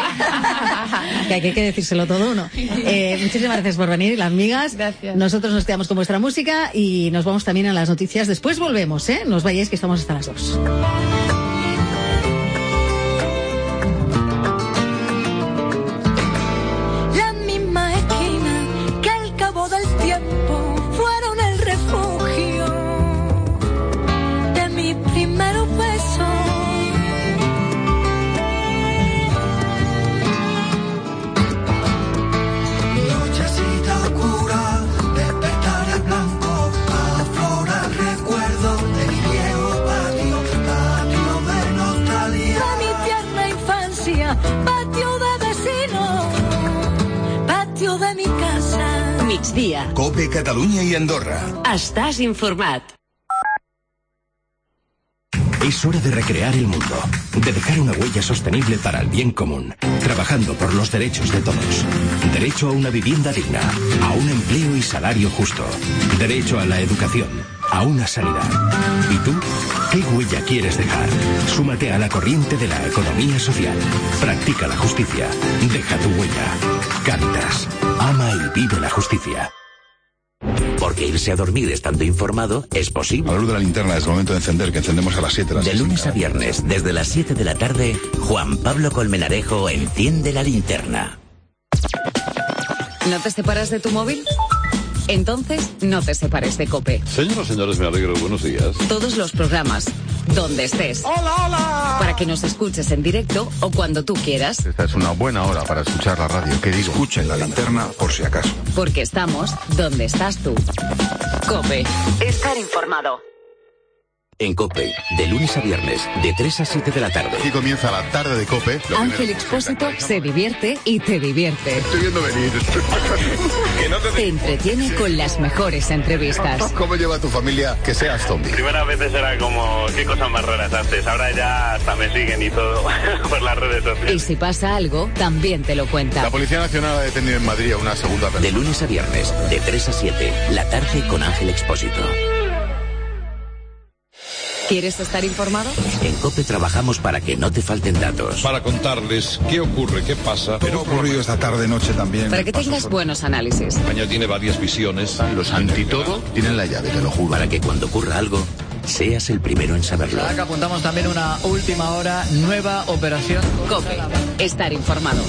Que hay que decírselo todo uno. Muchísimas gracias por venir, las migas. Gracias. Nosotros nos quedamos con vuestra música y nos vamos también a las noticias. Después volvemos, ¿eh? No os vayáis, que estamos hasta las 2. Migdia. COPE Catalunya i Andorra. Estàs informat. Es hora de recrear el mundo, de dejar una huella sostenible para el bien común, trabajando por los derechos de todos. Derecho a una vivienda digna, a un empleo y salario justo. Derecho a la educación, a una sanidad. ¿Y tú? ¿Qué huella quieres dejar? Súmate a la corriente de la economía social. Practica la justicia. Deja tu huella. Cáritas. Ama y vive la justicia. Porque irse a dormir estando informado es posible. A la luz de la linterna es el momento de encender, que encendemos a las 7 de la tarde. De lunes a viernes, desde las 7 de la tarde, Juan Pablo Colmenarejo enciende la linterna. ¿No te separas de tu móvil? Entonces, no te separes de COPE. Señoras y señores, me alegro. Buenos días. Todos los programas, donde estés. ¡Hola, hola! Para que nos escuches en directo o cuando tú quieras. Esta es una buena hora para escuchar la radio. ¿Qué digo? Escuchen la linterna por si acaso. Porque estamos donde estás tú. COPE. Estar informado. En COPE, de lunes a viernes, de 3 a 7 de la tarde. Aquí comienza la tarde de COPE. Ángel Expósito se divierte y te divierte. Estoy viendo venir. Que no te entretiene con las mejores entrevistas. ¿Cómo lleva tu familia que seas zombie? Primeras veces era como, qué cosas más raras antes. Ahora ya hasta me siguen y todo por las redes sociales. Y si pasa algo, también te lo cuenta. La Policía Nacional ha detenido en Madrid a una segunda persona. De lunes a viernes, de 3 a 7, la tarde con Ángel Expósito. ¿Quieres estar informado? En COPE trabajamos para que no te falten datos. Para contarles qué ocurre, qué pasa. Pero ha ocurrido esta tarde-noche también. Para que tengas buenos análisis. España tiene varias visiones. Los antitodo tienen la llave, te lo juro. Para que cuando ocurra algo, seas el primero en saberlo. Acá apuntamos también una última hora, nueva operación COPE. Estar informado.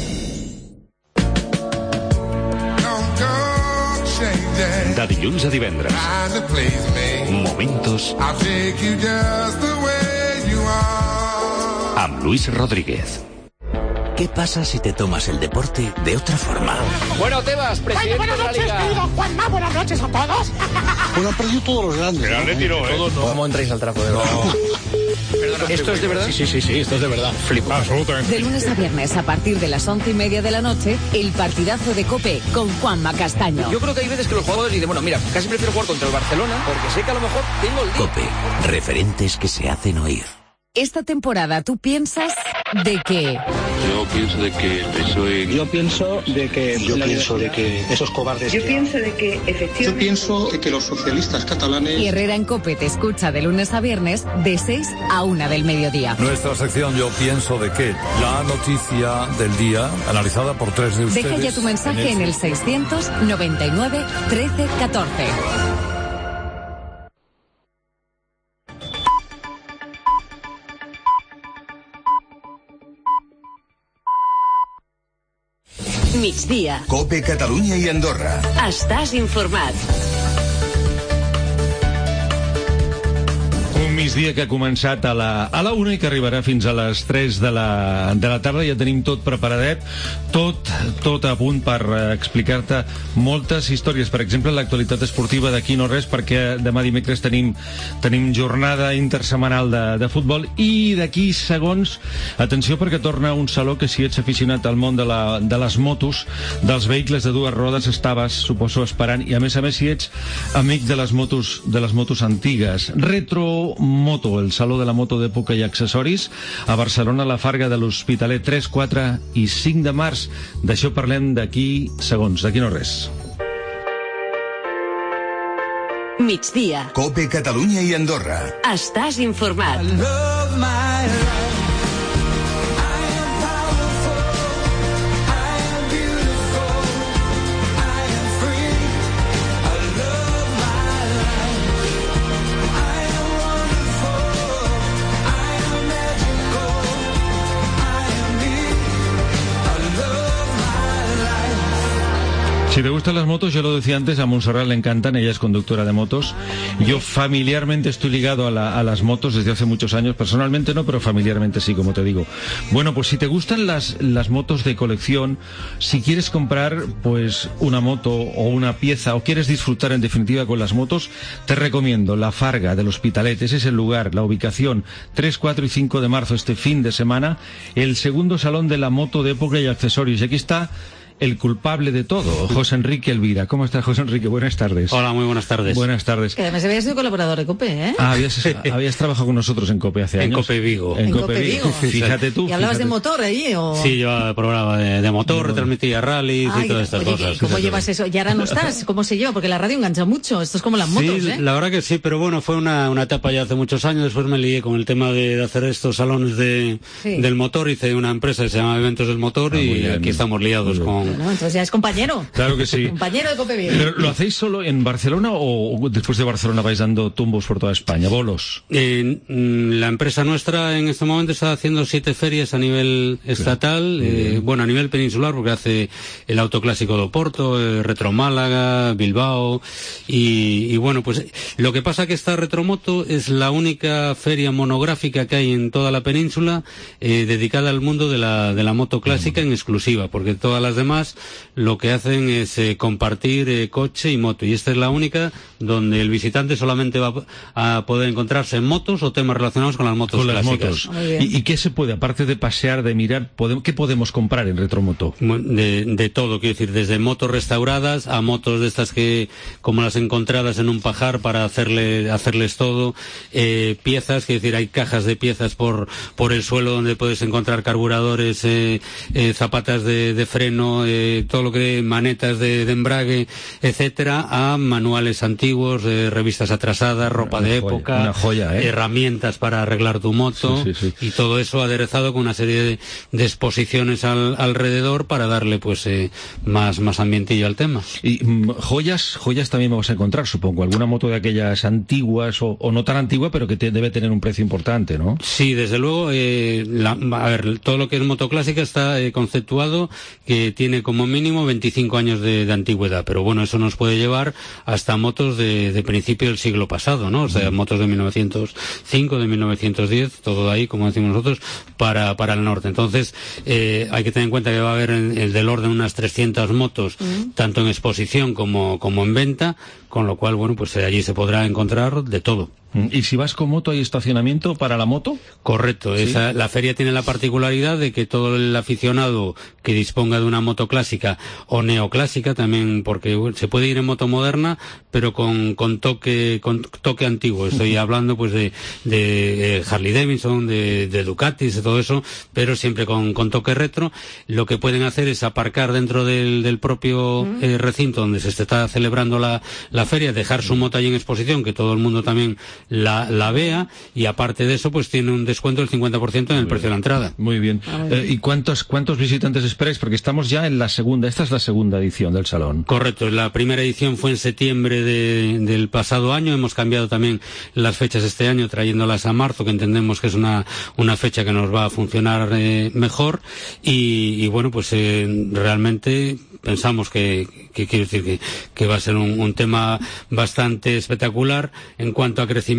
De dilluns a divendres. Momentos amb Luis Rodríguez. ¿Qué pasa si te tomas el deporte de otra forma? Bueno, Tebas, presidente buenas de la noches, Liga. querido Juanma, buenas noches a todos. Bueno, han perdido todos los grandes. Pero le tiró, ¿eh? ¿Cómo entráis al trapo de ¿Esto es de verdad? Sí, esto es de verdad. Flipo. Absolutamente. De lunes a viernes, a partir de las 11:30 de la noche, el partidazo de COPE con Juanma Castaño. Yo creo que hay veces que los jugadores dicen, bueno, mira, casi prefiero jugar contra el Barcelona porque sé que a lo mejor tengo el día. COPE, referentes que se hacen oír. Esta temporada, ¿tú piensas de qué? Yo pienso de que PSOE... Yo pienso de que esos cobardes... Yo pienso de que efectivamente... Yo pienso de que los socialistas catalanes... Y Herrera en COPE te escucha de lunes a viernes de 6 a 1 del mediodía. Nuestra sección Yo pienso de qué. La noticia del día, analizada por 3 de ustedes. Deja ya tu mensaje en el 699 13 14. Migdia. COPE Catalunya i Andorra. Estàs informat. Un migdia que ha començat a la 1 i que arribarà fins a les 3 de la tarda. Ja tenim tot preparadet, tot a punt per explicar-te moltes històries. Per exemple, l'actualitat esportiva d'aquí no res, perquè demà dimecres tenim jornada intersemanal de futbol. I d'aquí segons, atenció, perquè torna un saló que, si ets aficionat al món de les motos, dels vehicles de dues rodes, estaves, suposo, esperant. I a més, si ets amic de les motos antigues. Retromoto, el saló de la moto d'època i accessoris, a Barcelona, la Farga de l'Hospitalet, 3, 4 i 5 de març. D'això parlem d'aquí segons, d'aquí no res. Migdia. COPE Catalunya i Andorra. Estàs informat. Si te gustan las motos, yo lo decía antes, a Montserrat le encantan, ella es conductora de motos. Yo familiarmente estoy ligado a las motos desde hace muchos años, personalmente no, pero familiarmente sí, como te digo. Bueno, pues si te gustan las motos de colección, si quieres comprar pues una moto o una pieza, o quieres disfrutar en definitiva con las motos, te recomiendo la Farga del Hospitalet. Ese es el lugar, la ubicación, 3, 4 y 5 de marzo, este fin de semana, el segundo salón de la moto de época y accesorios. Y aquí está el culpable de todo, José Enrique Elvira. ¿Cómo estás, José Enrique? Buenas tardes. Hola, muy buenas tardes. Buenas tardes. Que además habías sido colaborador de COPE, ¿eh? Ah, habías trabajado con nosotros en COPE hace años. En COPE Vigo. En COPE Vigo. Fíjate tú. ¿Y hablabas de motor ahí o...? Sí, yo programa de motor, retransmitía rallies y todas estas cosas. ¿Cómo llevas eso? Y ahora no estás, ¿cómo sé yo? Porque la radio engancha mucho, esto es como las motos, sí, la verdad que sí, pero bueno, fue una etapa ya hace muchos años. Después me lié con el tema de hacer estos salones del motor. Hice una empresa que se llama Eventos del Motor y aquí estamos liados con... Bueno, entonces ya es compañero. Claro que sí. Compañero de COPE Vigo. ¿Pero lo hacéis solo en Barcelona o después de Barcelona vais dando tumbos por toda España, bolos? La empresa nuestra en este momento está haciendo 7 ferias a nivel estatal, bueno, a nivel peninsular, porque hace el Autoclásico de Oporto, Retro Málaga, Bilbao, y bueno, pues lo que pasa que esta Retromoto es la única feria monográfica que hay en toda la península dedicada al mundo de la moto clásica en exclusiva, porque todas las demás lo que hacen es compartir coche y moto, y esta es la única donde el visitante solamente va a poder encontrarse en motos o temas relacionados con las motos clásicas. ¿Y qué se puede, aparte de pasear, de mirar, qué podemos comprar en Retromoto? De todo, quiero decir, desde motos restauradas a motos de estas que, como las encontradas en un pajar para hacerles todo, piezas, quiero decir, hay cajas de piezas por el suelo donde puedes encontrar carburadores, zapatas de freno, todo lo que manetas de embrague, etcétera, a manuales antiguos, revistas atrasadas, ropa de época, una joya, herramientas para arreglar tu moto, y todo eso aderezado con una serie de exposiciones alrededor para darle pues más ambientillo al tema. Y joyas también vamos a encontrar, supongo, alguna moto de aquellas antiguas o no tan antigua, pero que debe tener un precio importante, ¿no? Sí, desde luego, todo lo que es moto clásica está conceptuado que tiene como mínimo 25 años de antigüedad, pero bueno, eso nos puede llevar hasta motos de principio del siglo pasado, ¿no? O sea, motos de 1905, de 1910, todo ahí, como decimos nosotros, para el norte. Entonces, hay que tener en cuenta que va a haber del orden de unas 300 motos, tanto en exposición como en venta, con lo cual, bueno, pues allí se podrá encontrar de todo. ¿Y si vas con moto hay estacionamiento para la moto? Correcto. ¿Sí? La feria tiene la particularidad de que todo el aficionado que disponga de una moto clásica o neoclásica también, porque se puede ir en moto moderna, pero con toque antiguo. Estoy hablando pues de Harley Davidson, de Ducatis, de todo eso, pero siempre con toque retro. Lo que pueden hacer es aparcar dentro del propio recinto donde se está celebrando la feria, dejar su moto allí en exposición, que todo el mundo también la vea, y aparte de eso pues tiene un descuento del 50% en el precio de la entrada. Muy bien. ¿Y cuántos visitantes esperáis? Porque estamos ya en la segunda, esta es la segunda edición del salón. Correcto, la primera edición fue en septiembre del pasado año, hemos cambiado también las fechas este año trayéndolas a marzo, que entendemos que es una fecha que nos va a funcionar mejor, y bueno, pues realmente pensamos que quiero decir que va a ser un tema bastante espectacular en cuanto a crecimiento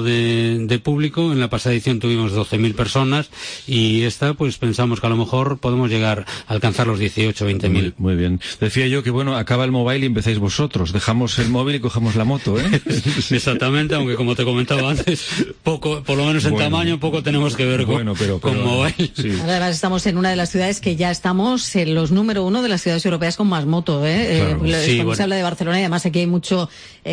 de público. En la pasada edición tuvimos 12.000 personas y esta pues pensamos que a lo mejor podemos llegar a alcanzar los 18 o 20.000. Muy bien. Decía yo que bueno, acaba el móvil y empezáis vosotros. Dejamos el móvil y cogemos la moto, ¿eh? Exactamente, aunque como te comentaba antes, poco, por lo menos en tamaño, poco tenemos que ver con móvil. Sí. Además estamos en una de las ciudades que ya estamos en los número 1 de las ciudades europeas con más moto, ¿eh? Claro. Se habla de Barcelona y además aquí hay mucha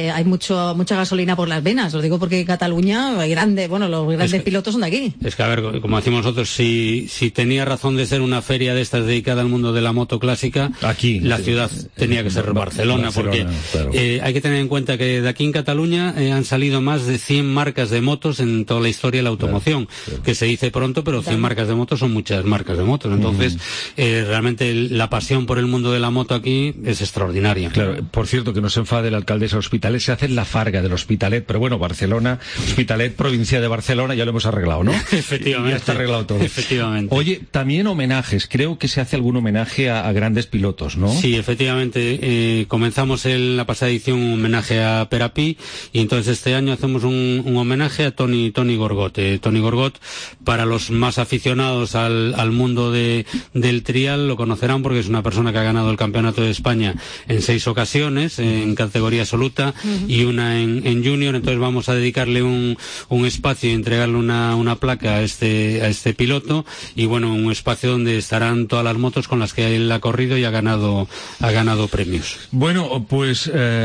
gasolina por las venas. Lo digo porque Cataluña, los grandes pilotos son de aquí. Es que, a ver, como decimos nosotros, si tenía razón de ser una feria de estas dedicada al mundo de la moto clásica, aquí la ciudad tenía que ser Barcelona, porque claro. Hay que tener en cuenta que de aquí en Cataluña han salido más de 100 marcas de motos en toda la historia de la automoción, que se dice pronto, pero 100 marcas de motos son muchas marcas de motos. Entonces, realmente la pasión por el mundo de la moto aquí es extraordinaria. Claro, por cierto, que no se enfade la alcaldesa Hospitalet, se hace en la Farga del Hospitalet, pero bueno, Barcelona, Hospitalet, provincia de Barcelona, ya lo hemos arreglado, ¿no? Efectivamente. Ya está arreglado todo. Efectivamente. Oye, también homenajes, creo que se hace algún homenaje a grandes pilotos, ¿no? Sí, efectivamente. Comenzamos en la pasada edición un homenaje a Perapí, y entonces este año hacemos un homenaje a Toni Gorgot. Toni Gorgot, para los más aficionados al mundo del trial, lo conocerán porque es una persona que ha ganado el Campeonato de España en 6 ocasiones, en categoría absoluta, y una en junior. Entonces vamos a dedicarle un espacio y entregarle una placa a este piloto, y bueno, un espacio donde estarán todas las motos con las que él ha corrido y ha ganado premios. Bueno, pues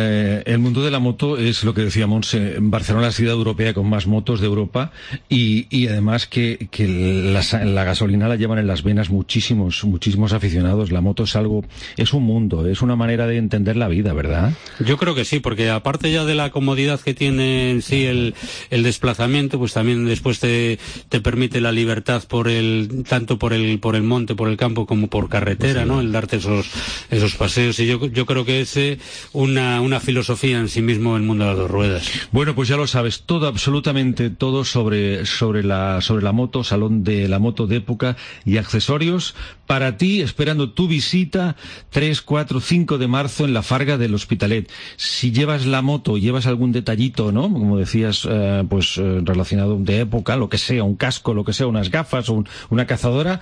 el mundo de la moto es lo que decíamos, Barcelona, la ciudad europea con más motos de Europa, y además que la gasolina la llevan en las venas muchísimos aficionados. La moto es un mundo, es una manera de entender la vida, ¿verdad? Yo creo que sí, porque aparte ya de la comodidad que tiene en sí el desplazamiento, pues también después te permite la libertad tanto por el monte, por el campo, como por carretera, pues sí, ¿no? El darte esos paseos, y yo creo que es una filosofía en sí mismo el mundo de las dos ruedas. Bueno, pues ya lo sabes, absolutamente todo sobre la moto, salón de la moto de época y accesorios para ti, esperando tu visita 3, 4, 5 de marzo en la Farga del Hospitalet. Si llevas la moto, llevas algún detallito, ¿no? Como decías, relacionado de época, lo que sea, un casco, lo que sea, unas gafas o una cazadora,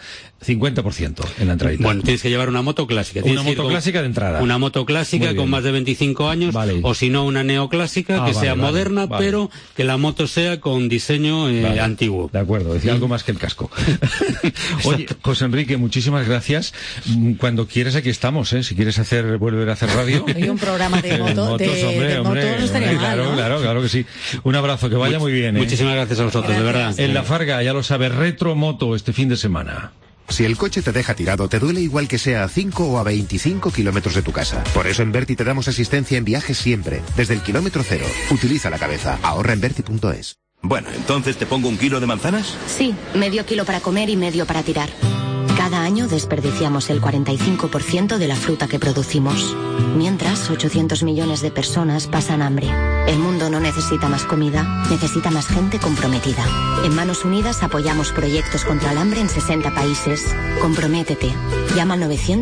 50% en la entradita. Bueno, tienes que llevar una moto clásica. Una moto clásica de entrada. Una moto clásica con más de 25 años, vale. O si no, una neoclásica que sea moderna, pero que la moto sea con diseño antiguo. De acuerdo, decía algo más que el casco. Oye, José Enrique, muchísimas gracias. Cuando quieras, aquí estamos, ¿eh? Si quieres volver a hacer radio. Hay un programa de motos, no estaría mal, ¿no? Claro que sí. Un abrazo, que vaya muy bien. Muchísimas gracias a vosotros, de verdad. En la Farga, ya lo sabes, Retro Moto este fin de semana. Si el coche te deja tirado, te duele igual que sea a 5 o a 25 kilómetros de tu casa. Por eso en Berti te damos asistencia en viajes siempre, desde el kilómetro cero. Utiliza la cabeza. Ahorra en Berti.es. Bueno, entonces ¿te pongo 1 kilo de manzanas? Sí, medio kilo para comer y medio para tirar. Cada año desperdiciamos el 45% de la fruta que producimos. Mientras, 800 millones de personas pasan hambre. El mundo no necesita más comida, necesita más gente comprometida. En Manos Unidas apoyamos proyectos contra el hambre en 60 países. Comprométete. Llama al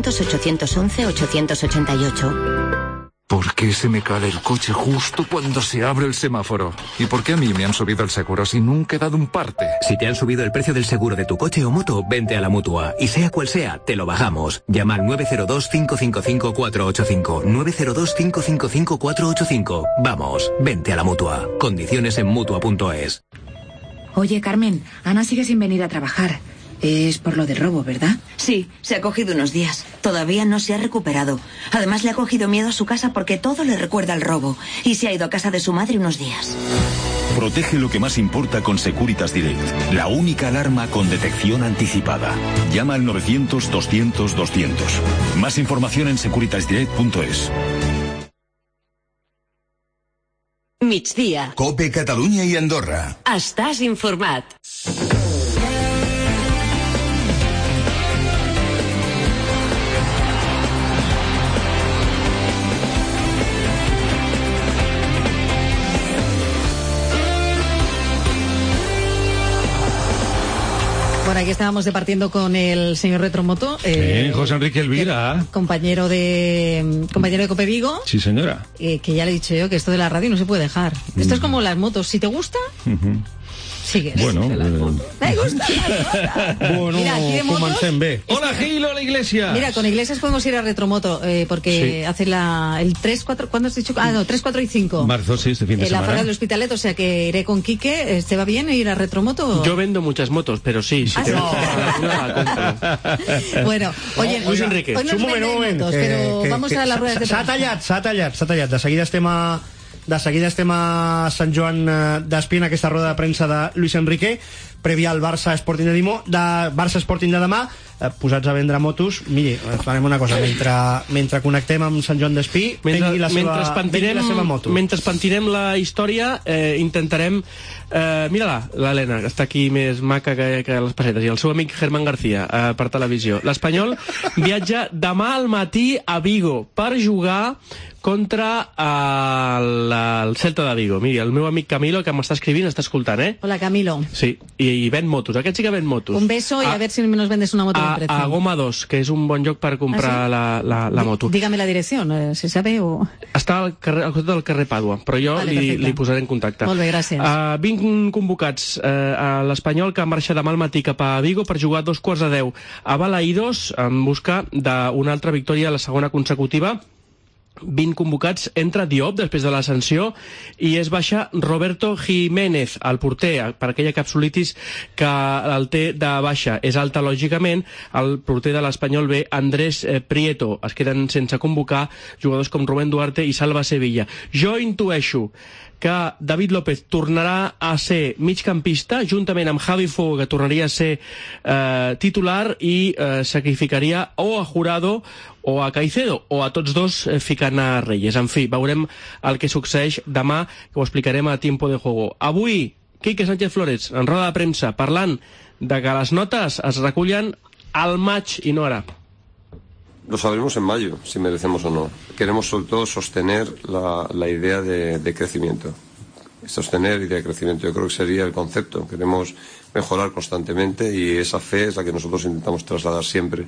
900-811-888. ¿Por qué se me cae el coche justo cuando se abre el semáforo? ¿Y por qué a mí me han subido el seguro si nunca he dado un parte? Si te han subido el precio del seguro de tu coche o moto, vente a la Mutua. Y sea cual sea, te lo bajamos. Llama al 902-555-485. 902-555-485. Vamos, vente a la Mutua. Condiciones en Mutua.es. Oye, Carmen, Ana sigue sin venir a trabajar. Es por lo del robo, ¿verdad? Sí, se ha cogido unos días. Todavía no se ha recuperado. Además, le ha cogido miedo a su casa porque todo le recuerda al robo. Y se ha ido a casa de su madre unos días. Protege lo que más importa con Securitas Direct. La única alarma con detección anticipada. Llama al 900-200-200. Más información en securitasdirect.es. Migdia. COPE Catalunya i Andorra. Estàs informat. Bueno, aquí estábamos departiendo con el señor Retromoto. José Enrique Elvira. Compañero de Cope Vigo. Sí, señora. Que ya le he dicho yo que esto de la radio no se puede dejar. Esto es como las motos. Si te gusta, sigues. Bueno, me gusta. Bueno, mira, aquí de motos, Hola, Gil, hola, Iglesias. Mira, con Iglesias podemos ir a Retromoto, porque sí. Hace el 3, 4, ¿cuándo has dicho? 3, 4 y 5. Marzo, sí, este fin de semana. La Farga del Hospitalet, o sea que iré con Quique. ¿Te va bien ir a Retromoto? Yo vendo muchas motos, pero sí. Bueno, oye, Luis Enrique, hoy no un moment. Però vamos a les rodes de premsa. S'ha tallat. De seguida estem a Sant Joan d'Espí en aquesta roda de premsa de Luis Enrique, prèvia al Barça Sporting de demà, posats a vendre motos. Miri, farem una cosa, mentre connectem amb Sant Joan d'Espí, vengui la seva moto. Mentre pentinem la història, intentarem mira-la, l'Helena, que està aquí més maca que les pessetes, i el seu amic Germán García per televisió. L'Espanyol viatja demà al matí a Vigo per jugar contra el Celta de Vigo. Miri, el meu amic Camilo, que m'està escrivint, està escoltant, Hola, Camilo. Sí, i ven motos. Aquest sí que ven motos. Un beso y a ver si nos vendes una moto de precio. A Goma 2, que és un bon lloc per comprar la moto. Dígame la dirección, ¿se sabe o...? Està al costat del carrer Pàdua, però jo li posaré en contacte. Molt bé, gràcies. 20 convocats a l'Espanyol, que marxa demà al matí cap a Vigo per jugar a 9:45 a Balaïdos en busca d'una altra victòria a la segona consecutiva. 20 convocats, entra Diop després de la sanció i es baixa Roberto Jiménez, el porter, per aquella capsulitis que el té de baixa. És alta, lògicament. El porter de l'Espanyol B, Andrés Prieto. Es queden sense convocar jugadors com Rubén Duarte i Salva Sevilla. Jo intueixo que David López tornarà a ser migcampista, juntament amb Javi Fuego, que tornaria a ser titular, i sacrificaria o a Jurado o a Caicedo, o a tots dos ficant a Reyes. En fi, veurem el que succeeix demà, que ho explicarem a Tiempo de Juego. Avui, Quique Sánchez Flores, en roda de premsa, parlant de que les notes es recullen al maig i no ara. Lo sabremos en mayo, si merecemos o no. Queremos sobre todo sostener la idea de crecimiento. Sostener idea de crecimiento, yo creo que sería el concepto. Queremos mejorar constantemente y esa fe es la que nosotros intentamos trasladar siempre.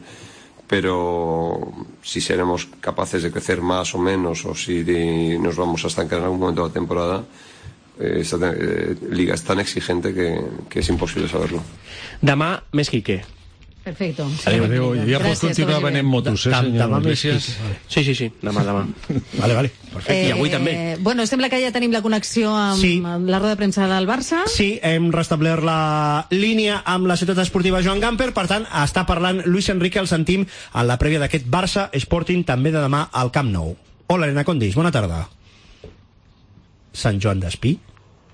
Pero si seremos capaces de crecer más o menos, o si nos vamos a estancar en algún momento de la temporada, esta liga es tan exigente que es imposible saberlo. Demà, més Quique. Perfecto. Adéu. Ja pots continuar venent motos, senyor Iglesias? Sí, demà. Vale. Perfecte. I avui també. Bueno, sembla que ja tenim la connexió amb la roda de premsa del Barça. Sí, hem restablert la línia amb la ciutat esportiva Joan Gamper, per tant, està parlant Luis Enrique, el sentim en la prèvia d'aquest Barça Sporting, també de demà al Camp Nou. Hola, Helena Condis, bona tarda. Sant Joan d'Espí?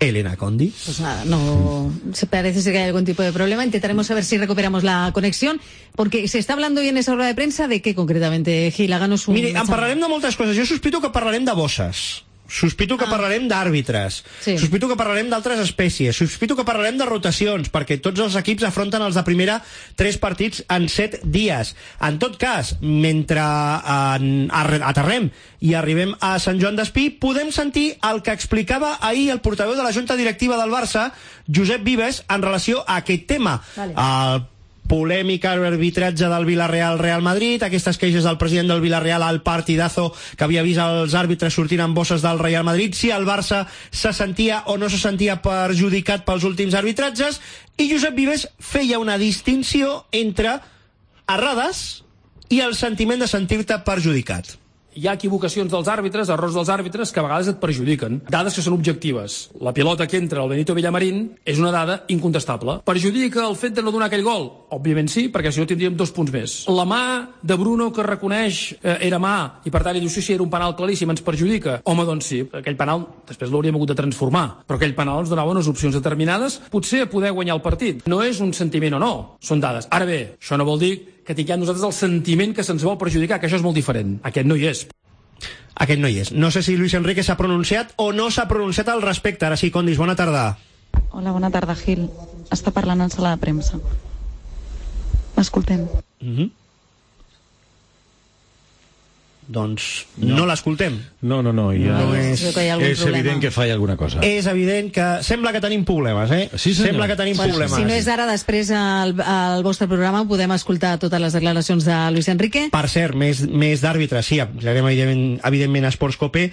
Elena Condi. Pues nada, no se parece ser que hay algún tipo de problema. Intentaremos saber si recuperamos la conexión, porque se está hablando hoy en esa hora de premsa de què concretamente, Gil? Háganos un... Mire, en parlarem de moltes coses. Jo sospito que parlarem de bosses. Sospito que parlarem d'àrbitres, sospito que parlarem d'altres espècies, sospito que parlarem de rotacions, perquè tots els equips afronten els de primera 3 partits en 7 dies. En tot cas, mentre aterrem i arribem a Sant Joan d'Espí, podem sentir el que explicava ahir el portaveu de la Junta Directiva del Barça, Josep Vives, en relació a aquest tema. El polèmica arbitratge del Villarreal-Real Madrid, aquestes queixes del president del Villarreal al partidazo que havia vist els àrbitres sortint amb bosses del Real Madrid, si el Barça se sentia o no se sentia perjudicat pels últims arbitratges, i Josep Vives feia una distinció entre errades i el sentiment de sentir-te perjudicat. Hi ha equivocacions dels àrbitres, errors dels àrbitres, que a vegades et perjudiquen. Dades que són objectives. La pilota que entra al Benito Villamarín és una dada incontestable. Perjudica el fet de no donar aquell gol? Òbviament sí, perquè si no tindríem 2 punts més. La mà de Bruno que reconeix era mà, i per tant diu sí, era un penal claríssim, ens perjudica. Home, doncs sí, aquell penal després l'hauríem hagut de transformar, però aquell penal ens donava unes opcions determinades, potser a poder guanyar el partit. No és un sentiment o no, són dades. Ara bé, això no vol dir que tinguem nosaltres el sentiment que se'ns vol perjudicar, que això és molt diferent. Aquest no hi és. Aquest no hi és. No sé si Luis Enrique s'ha pronunciat o no s'ha pronunciat al respecte. Ara sí, Condis, bona tarda. Hola, bona tarda, Gil. Està parlant en sala de premsa. L'escoltem. Doncs no l'escoltem. No, és evident que falla alguna cosa. És evident que sembla que tenim problemes, Sí, senyor. Sembla que tenim problemes. Si no és ara, després al vostre programa podem escoltar totes les declaracions de Luis Enrique. Per cert, més d'àrbitres, sí, aclarem evidentment a Sports Cope.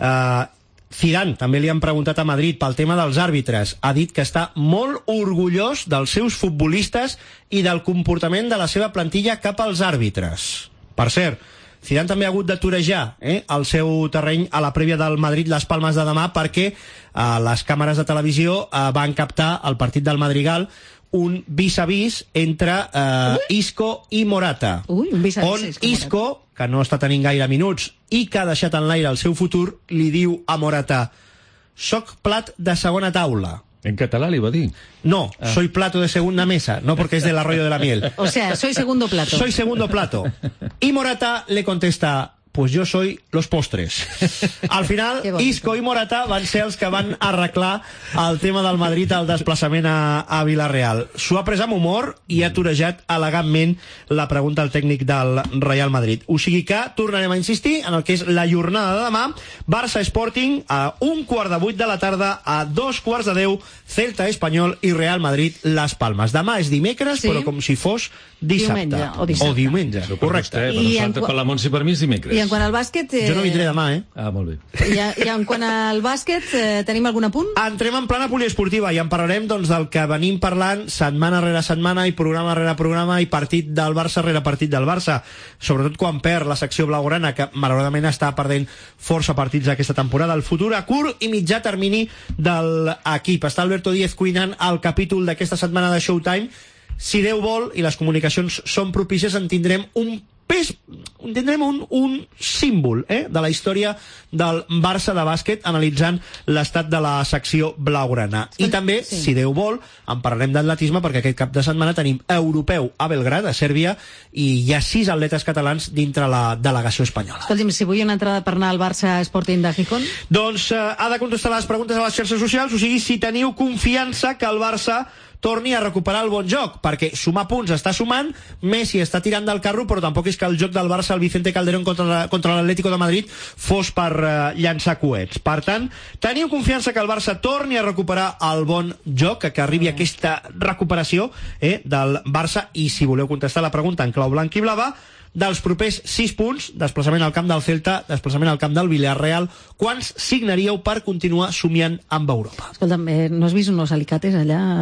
Zidane també li han preguntat a Madrid pel tema dels àrbitres. Ha dit que està molt orgullós dels seus futbolistes i del comportament de la seva plantilla cap als àrbitres. Per cert, Zidane també ha hagut de torejar el seu terreny a la prèvia del Madrid-Las Palmas de demà, perquè les càmeres de televisió van captar al partit del Madrigal un vis-a-vis entre Isco i Morata, on Isco, que no està tenint gaire minuts i que ha deixat en l'aire el seu futur, li diu a Morata: soc plat de segona taula. En català li va dir. No, soy plato de segunda mesa, no porque es del arroyo de la miel. O sea, soy segundo plato. Soy segundo plato. Y Morata le contesta: pues yo soy los postres. Al final, Isco i Morata van ser els que van arreglar el tema del Madrid al desplaçament a Villarreal. S'ho ha pres amb humor i ha torejat elegantment la pregunta al tècnic del Real Madrid. O sigui que tornarem a insistir en el que és la jornada de demà. Barça Sporting a 7:15 de la tarda, a 9:15 Celta Espanyol i Real Madrid Las Palmas. Demà és dimecres, però com si fos dissabte. O diumenge, correcte. Per nosaltres, per la Montse, per mi és dimecres. I en quant al bàsquet... Jo no vindré demà, molt bé. I en quant al bàsquet, tenim algun apunt? Entrem en plana poliesportiva i en parlarem del que venim parlant setmana rere setmana i programa rere programa i partit del Barça rere partit del Barça. Sobretot quan perd la secció blaugrana, que malauradament està perdent força partits aquesta temporada. El futur a curt i mitjà termini de l'equip. Està Alberto Díez cuinant el capítol d'aquesta setmana de Showtime. Si Déu vol i les comunicacions són propícies, en tindrem un símbol de la història del Barça de bàsquet, analitzant l'estat de la secció blaugrana. I també, si Déu vol, en parlarem d'atletisme, perquè aquest cap de setmana tenim europeu a Belgrad, a Sèrbia, i hi ha 6 atletes catalans dintre la delegació espanyola. Escolti'm, si vull una entrada per anar al Barça Sporting de Gijón? Doncs ha de contestar les preguntes a les xarxes socials, o sigui, si teniu confiança que el Barça torni a recuperar el bon joc, perquè sumar punts està sumant, Messi està tirant del carro, però tampoc és que el joc del Barça, el Vicente Calderón contra l'Atlético de Madrid, fos per llançar coets. Per tant, teniu confiança que el Barça torni a recuperar el bon joc, que arribi aquesta recuperació del Barça, i si voleu contestar la pregunta en clau blanc i blava, dels propers 6 punts, desplaçament al camp del Celta, desplaçament al camp del Villarreal, quants signaríeu per continuar somiant amb Europa? Escolta'm, no has vist unos alicates allà al costat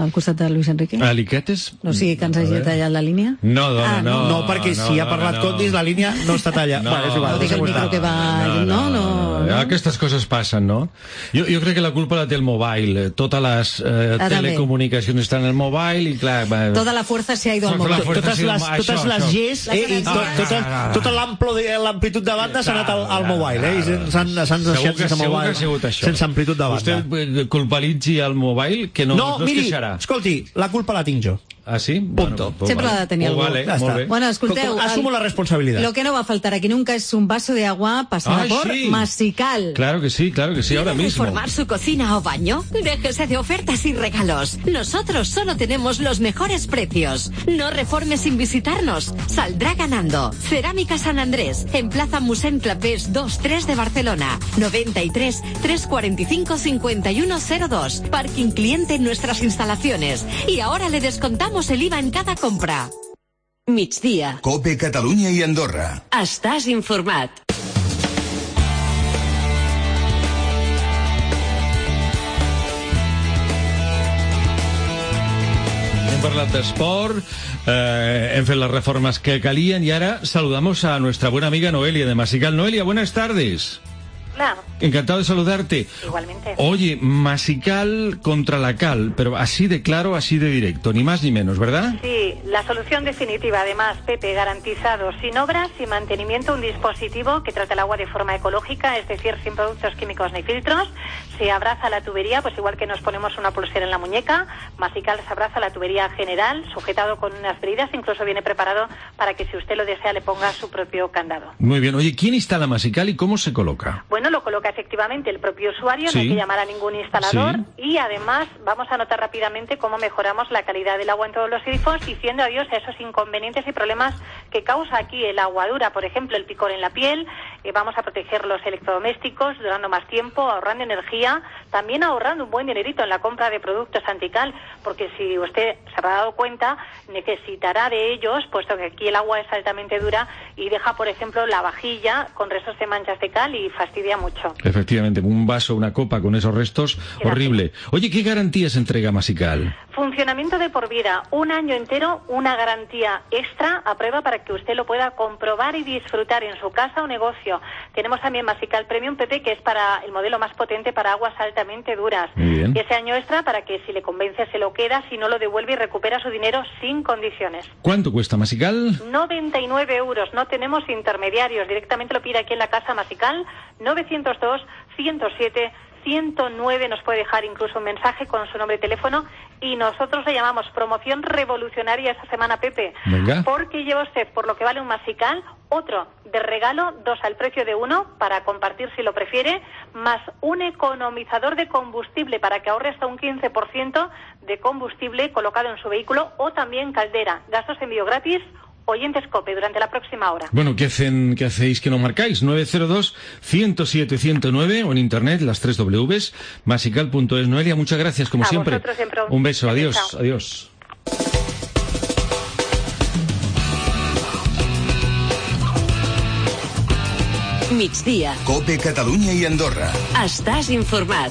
el Luis Enrique? Alicates? No sigui que ens hagi tallat la línia? No, dona, no. No, perquè si ha parlat Condis, la línia no està tallada. No, és igual, el micro que va... No. Aquestes coses passen, no? Jo crec que la culpa la té el mobile. Totes les telecomunicacions estan en el mobile i clar... Toda la fuerza se ha ido al mobile. Totes les Gs i tota l'amplitud de banda s'ha anat al mobile, i s'han deixat sense mobile, sense amplitud de banda. Vostè culpalitzi el mobile, que no es queixarà. Escolti, la culpa la tinc jo. ¿Ah, sí? Punto. Bueno, Siempre la ha de tenir algú. Vale, bueno, escolteu... Asumo la responsabilidad. Lo que no va a faltar aquí nunca es un vaso de agua pasada por Masical. Claro que sí, ahora mismo. ¿Reformar su cocina o baño? Déjese de ofertas y regalos. Nosotros solo tenemos los mejores precios. No reforme sin visitarnos. Saldrá ganando. Cerámica San Andrés, en Plaza Musén Clapés 2-3 de Barcelona. 93 345 5102. Parking cliente en nuestras instalaciones. Y ahora le descontamos el IVA en cada compra. Migdia. COPE Catalunya i Andorra. Estàs informat. Hem parlat d'esport, hem fet las reformas que calien y ahora saludamos a nuestra buena amiga Noelia de Masical. Noelia, buenas tardes. Hola. Encantado de saludarte. Igualmente. Oye, Masical contra la cal, pero así de claro, así de directo, ni más ni menos, ¿verdad? Sí, la solución definitiva, además, Pepe, garantizado, sin obras, sin mantenimiento, un dispositivo que trata el agua de forma ecológica, es decir, sin productos químicos ni filtros. Se abraza la tubería, pues igual que nos ponemos una pulsera en la muñeca, Masical se abraza la tubería general, sujetado con unas bridas, incluso viene preparado para que si usted lo desea le ponga su propio candado. Muy bien. Oye, ¿quién instala Masical y cómo se coloca? Bueno, lo coloca efectivamente el propio usuario, no hay que llamar a ningún instalador, y además vamos a notar rápidamente cómo mejoramos la calidad del agua en todos los grifos, diciendo adiós a esos inconvenientes y problemas que causa aquí el agua dura, por ejemplo el picor en la piel. Vamos a proteger los electrodomésticos durando más tiempo, ahorrando energía, también ahorrando un buen dinerito en la compra de productos antical, porque si usted se habrá dado cuenta, necesitará de ellos, puesto que aquí el agua es altamente dura y deja, por ejemplo, la vajilla con restos de manchas de cal y fastidia mucho. Efectivamente, un vaso, una copa con esos restos, horrible. Oye, ¿qué garantías entrega Masical? Funcionamiento de por vida, un año entero, una garantía extra a prueba para que usted lo pueda comprobar y disfrutar en su casa o negocio. Tenemos también Masical Premium PP, que es para el modelo más potente para aguas altamente duras. Y ese año extra para que si le convence se lo queda, si no lo devuelve y recupera su dinero sin condiciones. ¿Cuánto cuesta Masical? 99 euros, no tenemos intermediarios, directamente lo pide aquí en la casa Masical, 902 107 109, nos puede dejar incluso un mensaje con su nombre y teléfono, y nosotros le llamamos promoción revolucionaria esta semana, Pepe. Venga. Porque lleva usted, por lo que vale un Masical, otro de regalo, 2 al precio de 1, para compartir si lo prefiere, más un economizador de combustible para que ahorre hasta un 15% de combustible colocado en su vehículo, o también caldera, gastos de envío gratis. Oyentes COPE durante la próxima hora. Bueno, ¿qué hacéis que no marcáis? 902-107-109 o en internet, las 3 Ws, masical.es. Noelia, muchas gracias, como siempre. Un beso, adiós, chao. Adiós. Migdia. COPE Catalunya i Andorra. Estàs informat.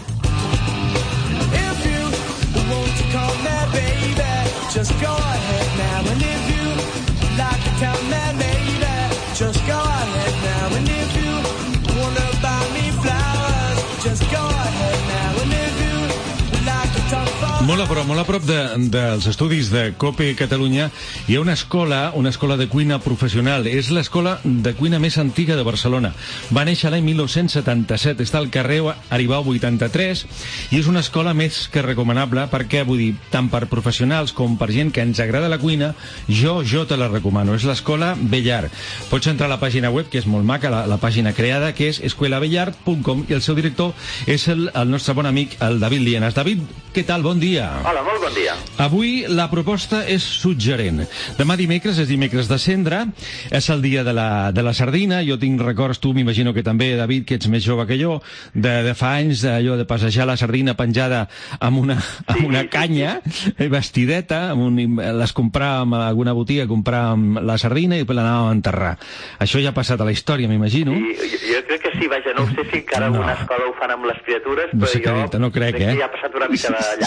Like a town man, baby, just go ahead now. And if you wanna buy me flowers, just go ahead now. And if you like to talk for... Molt a prop dels estudis de COPE Catalunya hi ha una escola de cuina professional. És l'escola de cuina més antiga de Barcelona. Va néixer l'any 1977, està al carrer Aribau 83, i és una escola més que recomanable perquè, vull dir, tant per professionals com per gent que ens agrada la cuina, jo te la recomano. És l'escola Bellar. Pots entrar a la pàgina web, que és molt maca, la pàgina creada, que és escuelabellar.com, i el seu director és el nostre bon amic, el David Lienas. David, què tal? Bon dia. Hola, molt bon dia. Avui la proposta és suggerent. Demà dimecres és dimecres de Cendra, és el dia de la sardina. Jo tinc records, tu m'imagino que també, David, que ets més jove que jo, de fa anys allò de passejar la sardina penjada amb una canya, vestideta, les compràvem a alguna botiga, compràvem la sardina i l'anàvem a enterrar. Això ja ha passat a la història, m'imagino. Jo crec que sí, no sé si encara alguna escola ho fan amb les criatures, no sé però jo no crec, que ja ha passat una mica de llarg. Sí.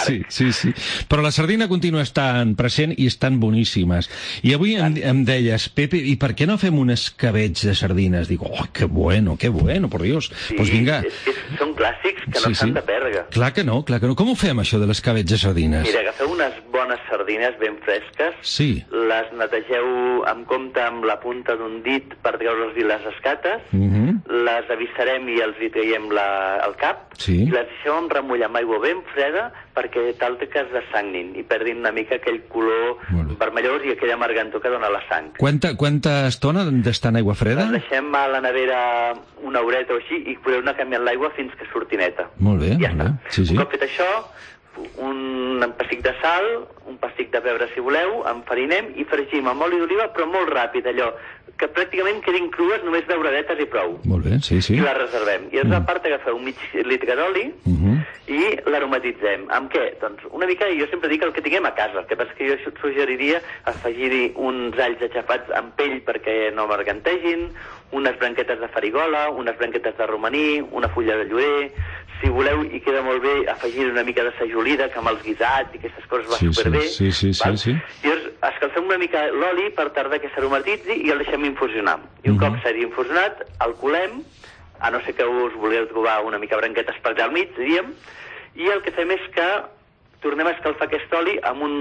sí. Però la sardina continua estant present i estan boníssimes. I avui em deies, Pepe, i per què no fem un escabeig de sardines? Dic, oh, que bueno, por Dios. Sí, pues vinga. És que són clàssics que no s'han de perdre. Clar que no. Com ho fem, això de l'escabeig de sardines? Mira, agafeu unes bones sardines ben fresques, les netegeu amb compte amb la punta d'un dit per treure-los-hi les escates, les avisarem i els hi traiem el cap, i les deixeu remullar amb aigua ben freda perquè tal que es desangnin i perdin una mica aquell color vermellós i aquella amargantor que dona la sang. Quanta estona d'estar en aigua freda? Les deixem a la nevera una horeta o així i podeu anar canviant l'aigua fins que surti neta. Molt bé, ja molt bé. Un cop fet això, un pessic de sal, un pessic de pebre si voleu, enfarinem i fregim amb oli d'oliva, però molt ràpid, allò que pràcticament quedin crues, només dauradetes i prou. Molt bé, sí. I les reservem. I a part agafeu mig litre d'oli i l'aromatitzem. Amb què? Doncs una mica, jo sempre dic el que tinguem a casa. El que passa que jo suggeriria afegir-hi uns alls aixafats amb pell perquè no amargantegin, unes branquetes de farigola, unes branquetes de romaní, una fulla de llorer. Si voleu, i queda molt bé, afegir una mica de sajolida, que amb els guisats i aquestes coses va superbé. Sí. I llavors escalfem una mica l'oli per tardar que s'aromatitzi i el deixem infusionar. I un cop s'hagi infusionat, el colem, a no ser que us vulgueu trobar una mica branquetes per allà al mig, diríem, i el que fem és que tornem a escalfar aquest oli amb un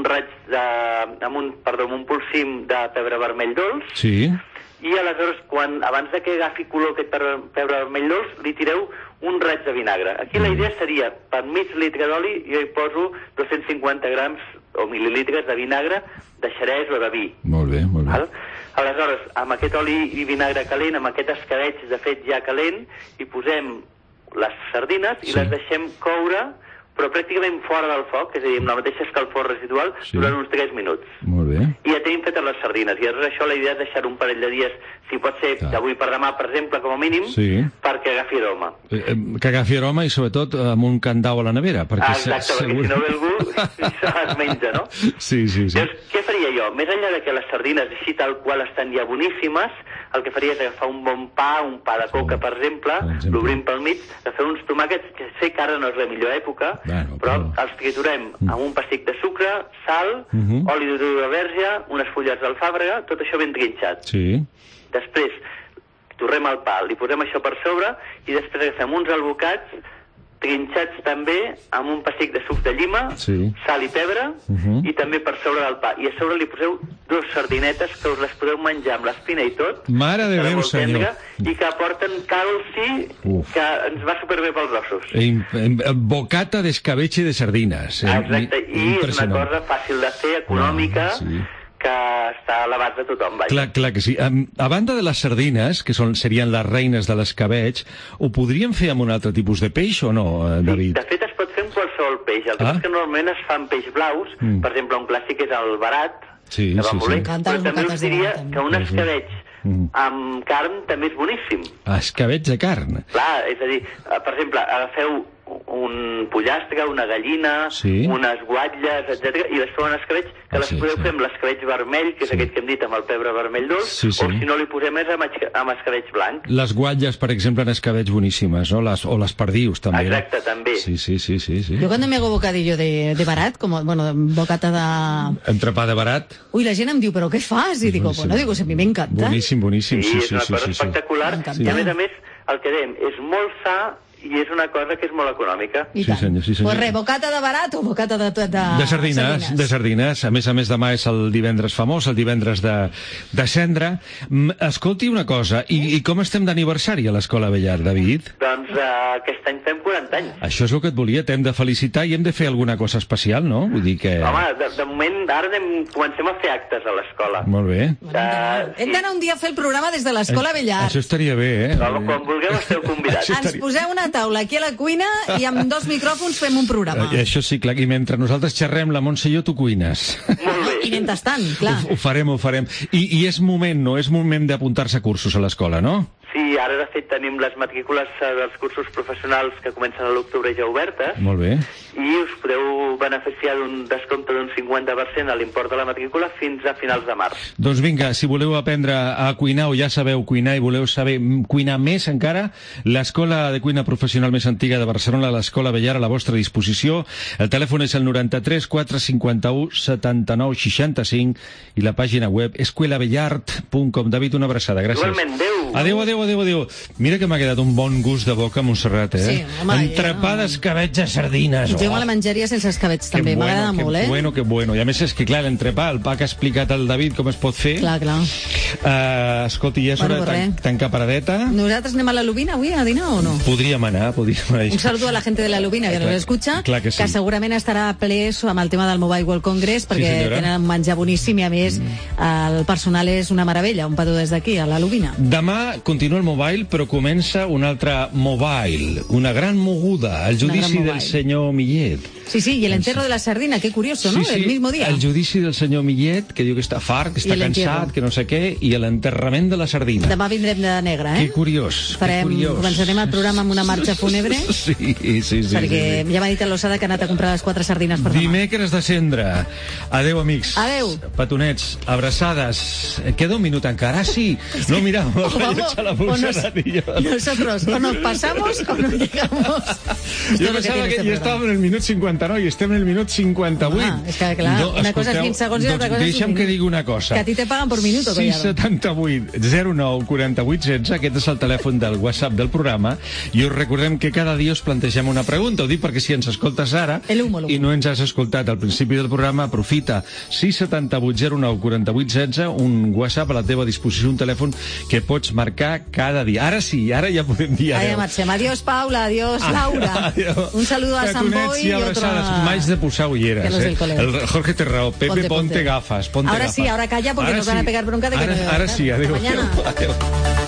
polsim de pebre vermell dolç. Sí. I aleshores, abans que agafi color aquest pebre vermell dolç, li tireu un raig de vinagre. Aquí la idea seria, per mig litre d'oli, jo hi poso 250 grams o mil·lilitres de vinagre de xerès o de vi. Molt bé. Aleshores, amb aquest oli i vinagre calent, amb aquest escabeig de fet ja calent, hi posem les sardines i les deixem coure, però pràcticament fora del foc, és a dir, amb la mateixa escalfor residual, durant uns 3 minuts. Molt bé. I ja tenim fetes les sardines. I llavors això la idea és deixar un parell de dies, si pot ser d'avui per demà, per exemple, com a mínim, perquè agafi aroma. Que agafi aroma i sobretot amb un candau a la nevera. Exacte, perquè si no ve algú, això es menja, no? Sí. Llavors, què faria jo? Més enllà que les sardines, així tal qual estan ja boníssimes, el que faria és agafar un bon pa, un pa de coca, per exemple, l'obrim pel mig, agafar uns tomàquets, que sé que ara no és la millor època, però els triturem amb un pessic de sucre, sal, oli d'oliva verge, unes fulles d'alfàbrega, tot això ben trinxat. Després, torrem el pa, li posem això per sobre i després agafem uns albocats trinxats també amb un pessic de suc de llima, sal i pebre, i també per sobre del pa. I a sobre li poseu 2 sardinetes que us les podeu menjar amb l'espina i tot. Mare de Déu, senyor. I que aporten calci que ens va superbé pels ossos. Bocata d'escabeche de sardines. Exacte, i és una cosa fàcil de fer, econòmica, que està a l'abast de tothom. Clar que sí. A banda de les sardines, que serien les reines de l'escabeig, ho podríem fer amb un altre tipus de peix o no, David? De fet, es pot fer amb qualsevol peix. El que és que normalment es fan peix blaus, per exemple, un clàssic és el barat, però també us diria que un escabeig amb carn també és boníssim. Escabeig de carn? Clar, és a dir, per exemple, agafeu un pollastre, una gallina, unes guatlles, etc. i les feu en escabeig, que les podeu fer amb l'escabeig vermell, que és aquest que hem dit amb el pebre vermell dolç, o si no li posem més amb escabeig blanc. Les guatlles, per exemple, en escabeig boníssimes, no? O les perdius, també. Exacte, també. Sí. Yo cuando me hago bocadillo de barat, como, bueno, bocata de... Entrepà de barat. Uy, la gent em diu, però què fas? I digo, bueno, digo, a mi m'encanta. Boníssim. Sí, és una cosa espectacular, i a més, el que dèiem, és molt sa, i és una cosa que és molt econòmica. I tant. Pues re, bocata de barat o bocata de sardines. De sardines. A més demà és el divendres famós, el divendres de cendra. Escolti una cosa, i com estem d'aniversari a l'Escola Bellar, David? Doncs aquest any fem 40 anys. Això és el que et volia, t'hem de felicitar i hem de fer alguna cosa especial, no? Vull dir que... Home, de moment, ara comencem a fer actes a l'escola. Molt bé. Hem d'anar un dia a fer el programa des de l'Escola Bellar. Això estaria bé, Quan vulgueu esteu convidats. Ens poseu una taula aquí a la cuina i amb 2 micròfons fem un programa. Això sí, clar, i mentre nosaltres xerrem, la Montse i jo, tu cuines. Molt bé. I mentrestant, clar. Ho farem. I és moment, no? És moment d'apuntar-se a cursos a l'escola, no? Sí, i ara de fet tenim les matrícules dels cursos professionals que comencen a l'octubre ja obertes. Molt bé. I us podeu beneficiar d'un descompte d'un 50% a l'import de la matrícula fins a finals de març. Doncs vinga, si voleu aprendre a cuinar o ja sabeu cuinar i voleu saber cuinar més encara, l'escola de cuina professional més antiga de Barcelona, l'Escola Bellar, a la vostra disposició. El telèfon és el 93 451 79 65 i la pàgina web escuelabellart.com. David, una abraçada, gràcies. Igualment, adéu. Mira que m'ha quedat un bon gust de boca, Montserrat, Sí, home, entrepà d'escabetx de sardines. Jo me la menjaria sense escabetx, també, m'agrada molt, Que bueno. I a més és que, clar, l'entrepà, el pa que ha explicat el David com es pot fer... Clar. Escolti, ja és hora de tancar paradeta. ¿Nosaltres anem a la Lubina avui a dinar o no? Podríem anar. Un saludo a la gente de la Lubina que nos escucha, que segurament estarà ple amb el tema del Mobile World Congress, perquè tenen un menjar boníssim i, a més, el personal és una meravella. Un petó des d'aquí, a la Lubina. Demà continua el Mobile, però comença un altre Mobile, una gran moguda, el judici del senyor Millet. Sí, y el entierro de la sardina, qué curioso, ¿no? El mismo día. El judici del senyor Millet, que diu que està fart, que està cansat, que no sé què, i l'enterrament de la sardina. Demà vindrem de negre, Que curiós, Començarem el programa amb una marxa fúnebre. Sí. Perquè ja m'ha dit a l'Ossada que ha anat a comprar les 4 sardines per demà. Dimecres de cendre. Adéu, amics. Adéu. Petonets, abraçades. Queda un minut encara. Sí. No, mira, nosotros o nos pasamos o no llegamos. Jo pensava que ja estàvem en el minut 59 i estem en el minut 58. És que, clar, una cosa és 20 segons i l'altra cosa és 5 minuts. Deixa'm que digui una cosa. Que a ti te paguen per minuto, Collado. 678 09 48 16, aquest és el telèfon del WhatsApp del programa, i us recordem que cada dia us plantegem una pregunta. Ho dic perquè si ens escoltes ara i no ens has escoltat al principi del programa, aprofita 678 09 48 16, un WhatsApp a la teva disposició, un telèfon que pots marcar cada dia. Ara sí, ara ja podem dir adéu. Marxem. Adiós, Paula, adiós, Laura. Un saludo a Sant Boi y otro a... M'haig de posar ulleres, El Jorge Terrao, Pepe, ponte gafas. Ahora sí, ahora calla porque nos van a pegar bronca de que Ahora sí, adéu. Mañana. Adéu.